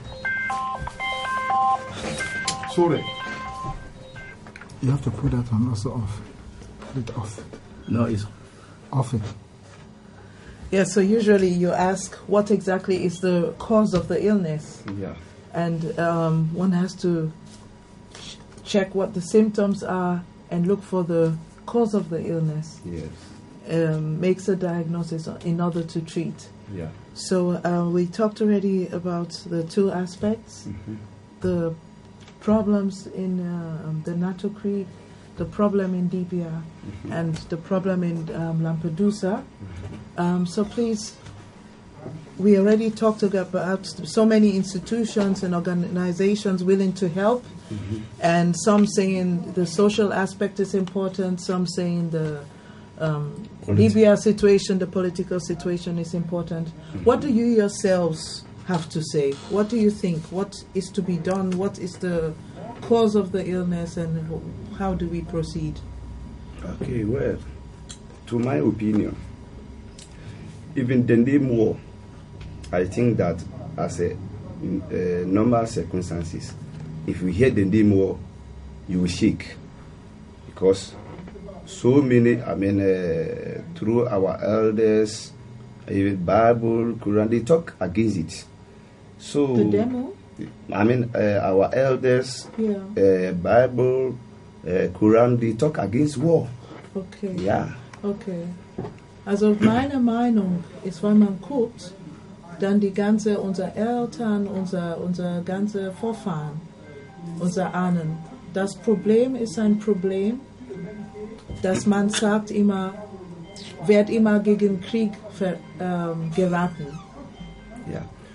Sorry. You have to put that one also off. Put it off. No, it's Off it. Yeah, so usually you ask what exactly is the cause of the illness, Yeah. and um, one has to ch- check what the symptoms are and look for the cause of the illness. Yes. Um, makes a diagnosis in order to treat. Yeah. So uh, we talked already about the two aspects, Mm-hmm. the problems in uh, um, the NATO Creek, the problem in Libya, Mm-hmm. and the problem in um, Lampedusa. Um, so please, we already talked about so many institutions and organizations willing to help, Mm-hmm. and some saying the social aspect is important, some saying the um, Politi- Libya situation, the political situation is important. What do you yourselves have to say? What do you think? What is to be done? What is the cause of the illness, and wh- how do we proceed? Okay, well, to my opinion, even the name war, I think that as a uh, normal circumstances, if you hear the name war, you will shake, because so many, I mean, uh, through our elders, even Bible, Quran, they talk against it. So, The demo? I mean, uh, our elders, Yeah. uh, Bible, uh, Quran, they talk against war. Okay. Yeah. Okay. Also meine Meinung ist, wenn man guckt, dann die ganze, unsere Eltern, unser, unser ganze Vorfahren, unser Ahnen. Das Problem ist ein Problem, dass man sagt immer, wird immer gegen Krieg ver, ähm, geraten. Yeah.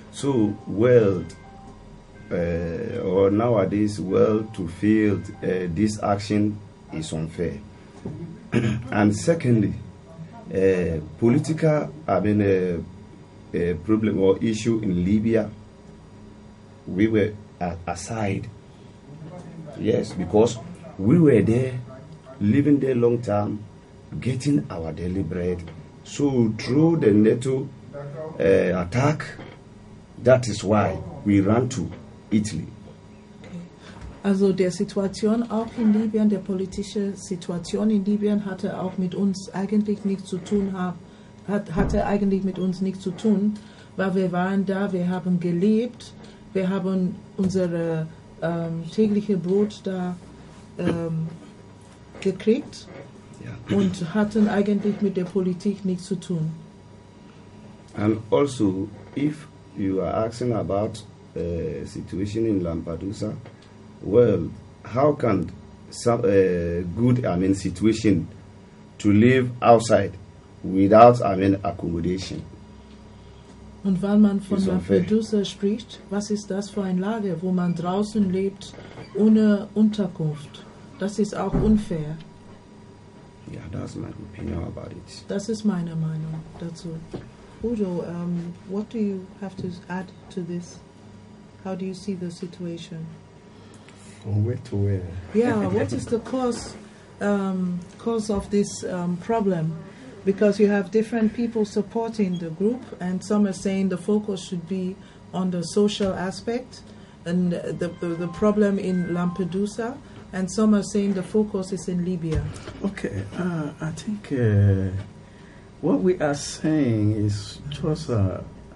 So, well, uh, or nowadays, well, to feel uh, this action is unfair. And secondly, uh, political, I mean, uh, a problem or issue in Libya, we were uh, aside. Yes, because we were there, living there long time, getting our daily bread. So through the NATO uh, attack, that is why we ran to Italy. Also der Situation auch in Libyen, der politische Situation in Libyen hatte auch mit uns eigentlich nichts zu tun, hat, hatte eigentlich mit uns nichts zu tun, weil wir waren da, wir haben gelebt, wir haben unsere ähm, tägliche Brot da ähm, gekriegt Yeah. und hatten eigentlich mit der Politik nichts zu tun. And also, if you are asking about uh, situation in Lampedusa, well, how can some uh, good, I mean, situation to live outside without, I mean, accommodation? Und weil man von Ist unfair. Lampedusa spricht, was ist das für ein Lager, wo man draußen lebt ohne Unterkunft? Das ist auch unfair. Yeah, that's my opinion about it. Das ist meine Meinung dazu. Udo, um, what do you have to add to this? How do you see the situation? From where to where? Yeah, what is the cause um, cause of this um, problem? Because you have different people supporting the group, and some are saying the focus should be on the social aspect and the, the, the problem in Lampedusa, and some are saying the focus is in Libya. Okay, uh, I think uh, what we are saying is just, uh,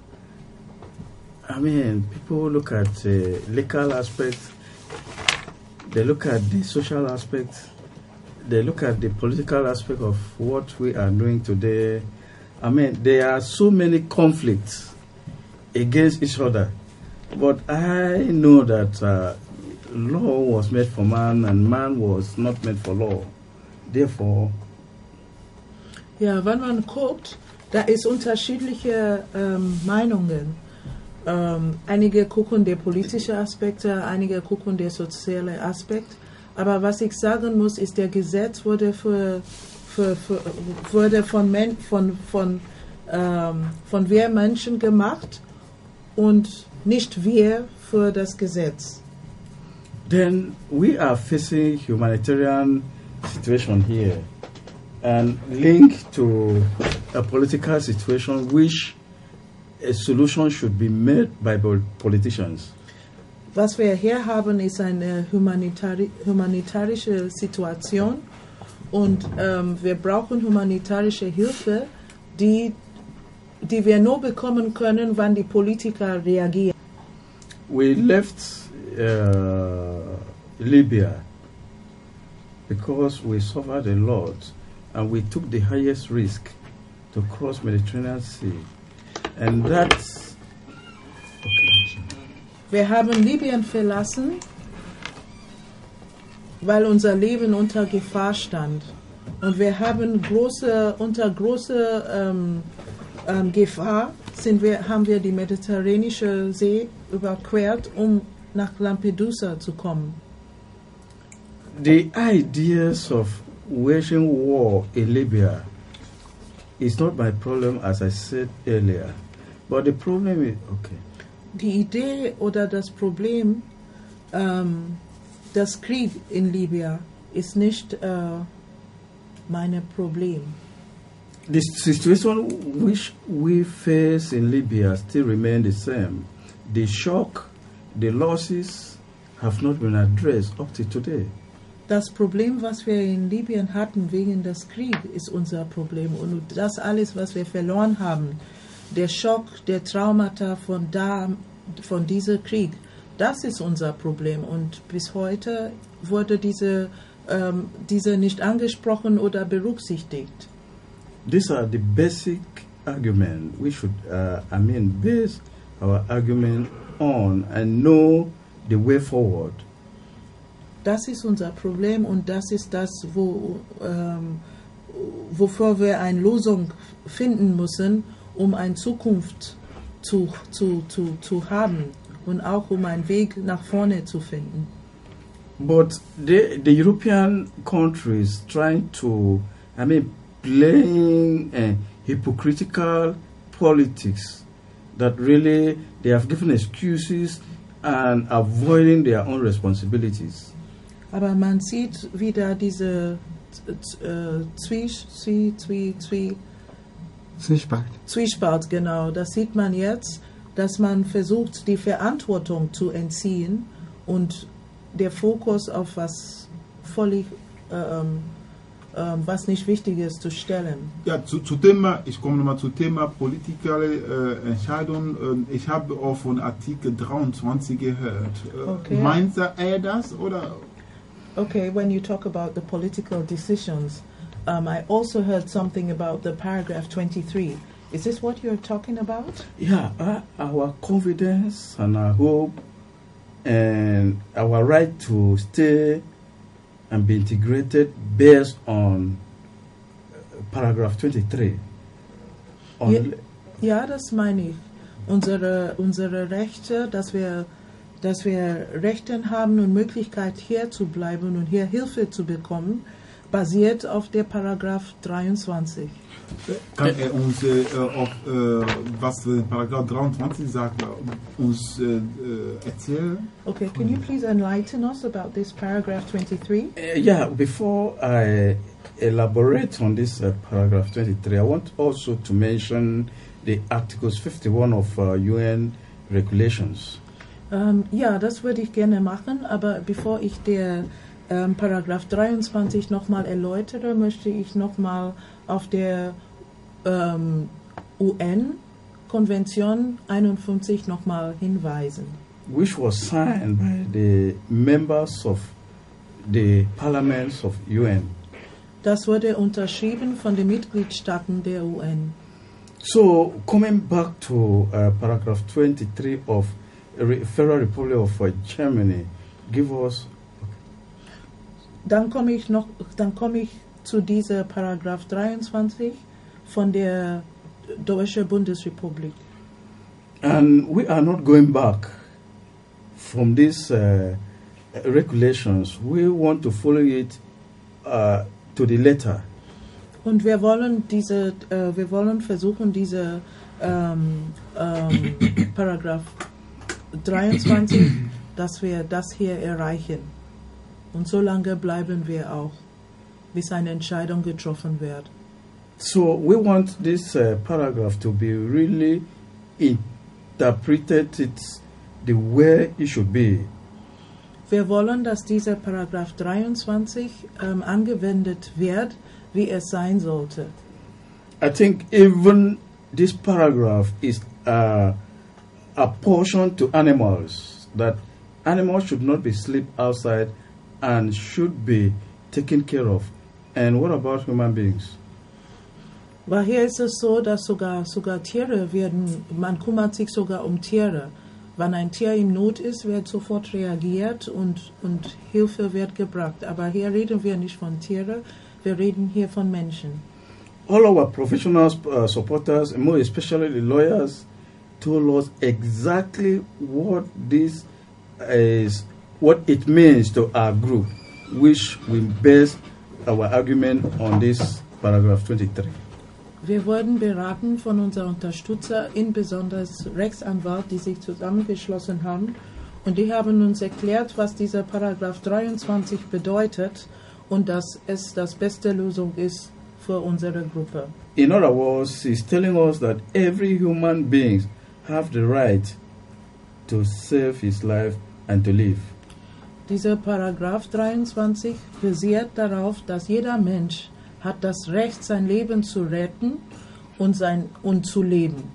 I mean, people look at the legal aspect, they look at the social aspect, they look at the political aspect of what we are doing today. I mean, there are so many conflicts against each other. But I know that uh, law was made for man and man was not made for law. Therefore, Ja, wenn man guckt, da ist unterschiedliche ähm, Meinungen. Ähm, einige gucken die politische Aspekte, einige gucken der soziale Aspekt. Aber was ich sagen muss, ist, der Gesetz wurde, für, für, für, wurde von, Men, von, von, ähm, von wir Menschen gemacht und nicht wir für das Gesetz. then we are facing humanitarian situation here and linked to a political situation which a solution should be made by pol- politicians. Was wir hier haben, ist eine humanitari humanitarische Situation und ähm, wir brauchen humanitarische Hilfe, die, die wir nur bekommen können, wenn die Politiker reagieren. We left uh, Libya because we suffered a lot and we took the highest risk to cross Mediterranean Sea. And that's okay. Wir haben Libyen verlassen, weil unser Leben unter Gefahr stand. Und wir haben große, unter großer ähm, ähm, Gefahr sind wir, haben wir die Mediterranische See überquert, um nach Lampedusa zu kommen. The ideas of waging war in Libya is not my problem, as I said earlier. But the problem is, okay, Die Idee oder das Problem, ähm, das Krieg in Libyen, ist nicht äh, mein Problem. the situation which we face in Libya still remains the same. The shock, the losses have not been addressed up to today. Das Problem, was wir in Libyen hatten wegen des Kriegs, ist unser Problem. Und das alles, was wir verloren haben, der Schock, der Traumata von da, von diesem Krieg, das ist unser Problem. Und bis heute wurde diese, ähm, diese nicht angesprochen oder berücksichtigt. These are the basic arguments we should, uh, I mean, base our argument on and know the way forward. Das ist unser Problem und das ist das, wo, ähm, wofür wir eine Lösung finden müssen, um eine Zukunft zu, zu, zu, zu haben und auch um einen Weg nach vorne zu finden. But the, the European countries trying to, I mean, playing uh, hypocritical politics that really they have given excuses and avoiding their own responsibilities. Aber man sieht wieder diese äh, Zwies, Zwie, Zwie, Zwie, Zwiespalt. Zwiespalt, genau. Das sieht man jetzt, dass man versucht, die Verantwortung zu entziehen und der Fokus auf was völlig, ähm, ähm, was nicht wichtig ist, zu stellen. Ja, zu, zu Thema, ich komme nochmal zu Thema politische äh, Entscheidungen. Äh, ich habe auch von Artikel dreiundzwanzig gehört. Äh, Okay. Meint er das oder? Okay, when you talk about the political decisions, um, I also heard something about the paragraph twenty-three. Is this what you're talking about? Yeah, uh, our confidence and our hope and our right to stay and be integrated based on uh, paragraph twenty-three. On Ja, ja, das meine ich. Unsere, unsere Rechte, dass wir, dass wir Rechte haben und Möglichkeit hier zu bleiben und hier Hilfe zu bekommen, basiert auf der Paragraph dreiundzwanzig. Kann er uns äh, auch, äh, was äh, Paragraph dreiundzwanzig sagt, uns äh, äh, erzählen? Okay, can you please enlighten us about this paragraph twenty-three? Uh, yeah, before I elaborate on this uh, paragraph twenty-three, I want also to mention the Articles fifty-one of uh, U N regulations. Ähm, ja, das würde ich gerne machen, aber bevor ich der ähm, Paragraph dreiundzwanzig nochmal erläutere, möchte ich nochmal auf der ähm, U N-Konvention einundfünfzig nochmal hinweisen, Which was signed by the members of the parliaments of U N. Das wurde unterschrieben von den Mitgliedstaaten der U N. So, coming back to uh, paragraph twenty-three of Re- Federal Republic of uh, Germany, give us. Dann komme ich noch, dann komme ich zu dieser Paragraph dreiundzwanzig von der Deutschen Bundesrepublik. And we are not going back from these uh, regulations. We want to follow it uh, to the letter. Und wir wollen diese, äh, wir wollen versuchen, diese ähm, ähm, Paragraph dreiundzwanzig, dass wir das hier erreichen. Und so lange bleiben wir auch, bis eine Entscheidung getroffen wird. So we want this uh, paragraph to be really interpreted it's the way it should be. Wir wollen, dass dieser Paragraph dreiundzwanzig ähm, angewendet wird, wie es sein sollte. I think even this paragraph is uh, a portion to animals, that animals should not be sleep outside and should be taken care of. And what about human beings? Weil hier ist es so, dass sogar, sogar Tiere werden, man kümmert sich sogar um Tiere. Wenn ein Tier in Not ist, wird sofort reagiert und, und Hilfe wird gebracht. Aber hier reden wir nicht von Tieren, wir reden hier von Menschen. All our professional uh, supporters, and more especially the lawyers, told us exactly what this is, what it means to our group, which we base our argument on this paragraph twenty-three. Wir wurden beraten von unseren Unterstützern, insbesondere Rechtsanwalt, die sich zusammengeschlossen haben. Und die haben uns erklärt, was dieser Paragraph dreiundzwanzig bedeutet und dass es das beste Lösung ist für unsere Gruppe. In other words, he's telling us that every human being have the right to save his life and to live. Dieser Paragraph dreiundzwanzig basiert darauf, dass jeder Mensch hat das Recht, sein Leben zu retten und, sein, und zu leben.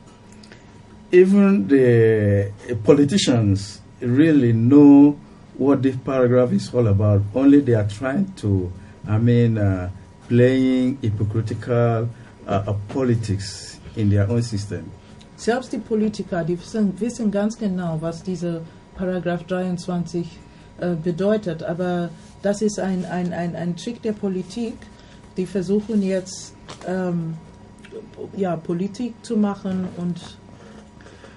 Even the politicians really know what this paragraph is all about. Only they are trying to, I mean, uh, playing hypocritical uh, uh, politics in their own system. Selbst die Politiker, die wissen, wissen ganz genau, was dieser Paragraph dreiundzwanzig äh, bedeutet. Aber das ist ein, ein, ein, ein Trick der Politik. Die versuchen jetzt, ähm, ja, Politik zu machen und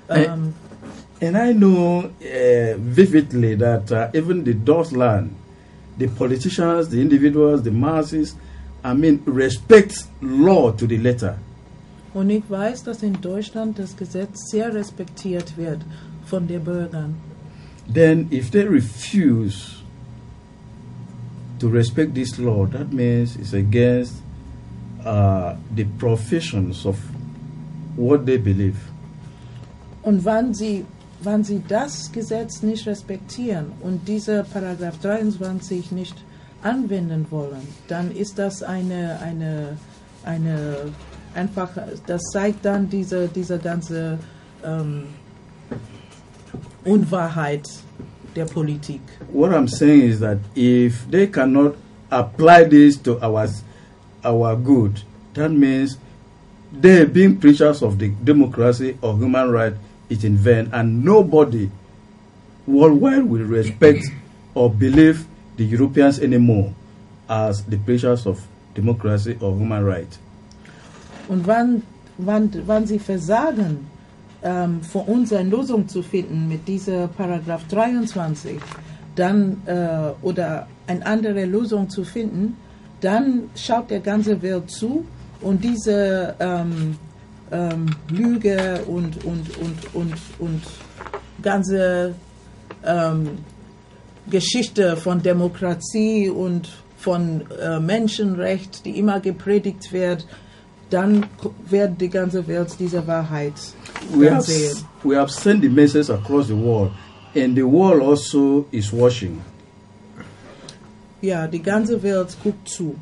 Um, And I know uh, vividly that uh, even the Deutschland, the politicians, the individuals, the masses, I mean, respect law to the letter. und ich weiß, dass in Deutschland das Gesetz sehr respektiert wird von den Bürgern. Then if they refuse to respect this law, that means it's against uh, the professions of what they believe. Und wann sie, wann sie das Gesetz nicht respektieren und diese Paragraph dreiundzwanzig nicht anwenden wollen, dann ist das eine, eine, eine einfach, das zeigt dann diese, diese ganze ähm, Unwahrheit der Politik. What I'm saying is that if they cannot apply this to our, our good, that means they being preachers of the democracy or human rights is in vain, and nobody worldwide will respect or believe the Europeans anymore as the preachers of democracy or human rights. Und wann, wann, wann sie versagen, ähm, für uns eine Lösung zu finden mit dieser Paragraph dreiundzwanzig, dann, äh, oder eine andere Lösung zu finden, dann schaut der ganze Welt zu und diese ähm, ähm, Lüge und, und, und, und, und ganze ähm, Geschichte von Demokratie und von äh, Menschenrecht, die immer gepredigt wird, dann wird die ganze Welt diese Wahrheit We dann have, sehen. we have sent the message across the world, and the world also is watching. Ja, die ganze Welt guckt zu.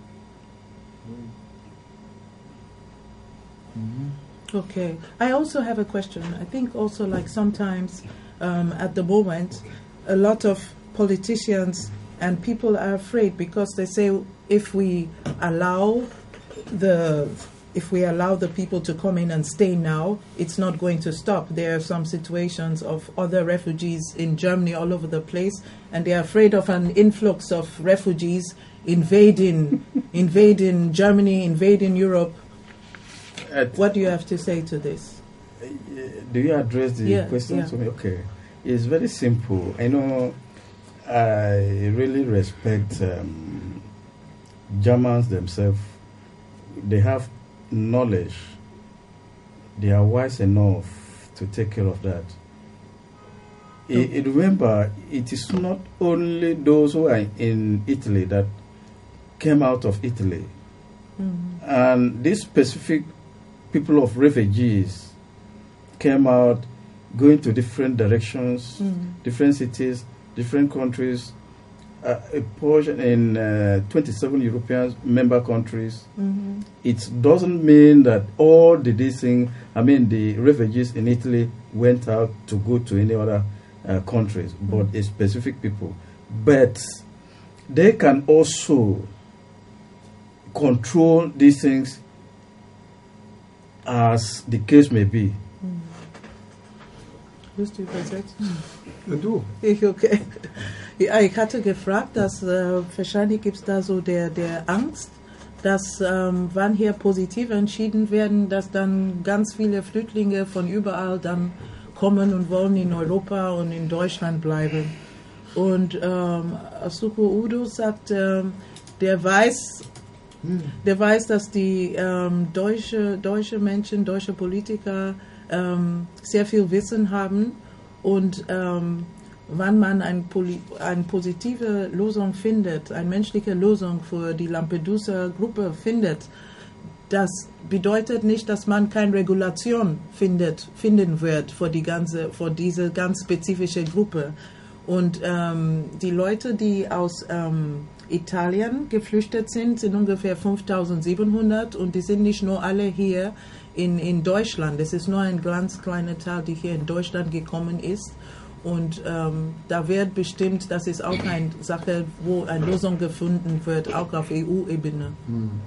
Okay. I also have a question. I think also like sometimes um, at the moment, a lot of politicians and people are afraid because they say if we allow the if we allow the people to come in and stay now, it's not going to stop. There are some situations of other refugees in Germany all over the place, and they are afraid of an influx of refugees invading invading Germany, invading Europe. At- What do you have to say to this? Do you address the Yeah, question yeah. to me? Okay. It's very simple. I know I really respect um, Germans themselves. They have knowledge. They are wise enough to take care of that. I- I remember, it is not only those who are in Italy that came out of Italy. And these specific people of refugees came out going to different directions, different cities, different countries, uh, a portion in uh, twenty-seven European member countries. It doesn't mean that all the these things, I mean, the refugees in Italy went out to go to any other uh, countries, but a specific people. But they can also control these things as the case may be. Willst du übersetzen? Du. Ich, okay. Ja, ich hatte gefragt, dass äh, wahrscheinlich gibt es da so der, der Angst, dass ähm, wann hier positiv entschieden werden, dass dann ganz viele Flüchtlinge von überall dann kommen und wollen in Europa und in Deutschland bleiben. Und ähm, Asuko Udo sagt, ähm, der weiß, der weiß, dass die ähm, deutsche, deutsche Menschen, deutsche Politiker ähm, sehr viel Wissen haben und ähm, wann man ein Poli eine positive Lösung findet, eine menschliche Lösung für die Lampedusa-Gruppe findet, das bedeutet nicht, dass man keine Regulation findet, finden wird für, die ganze, für diese ganz spezifische Gruppe. Und ähm, die Leute, die aus ähm, Italien geflüchtet sind, sind ungefähr fünftausendsiebenhundert und die sind nicht nur alle hier in, in Deutschland. Es ist nur ein ganz kleiner Teil, die hier in Deutschland gekommen ist. Und ähm, da wird bestimmt, das ist auch eine Sache, wo eine Lösung gefunden wird, auch auf E U-Ebene.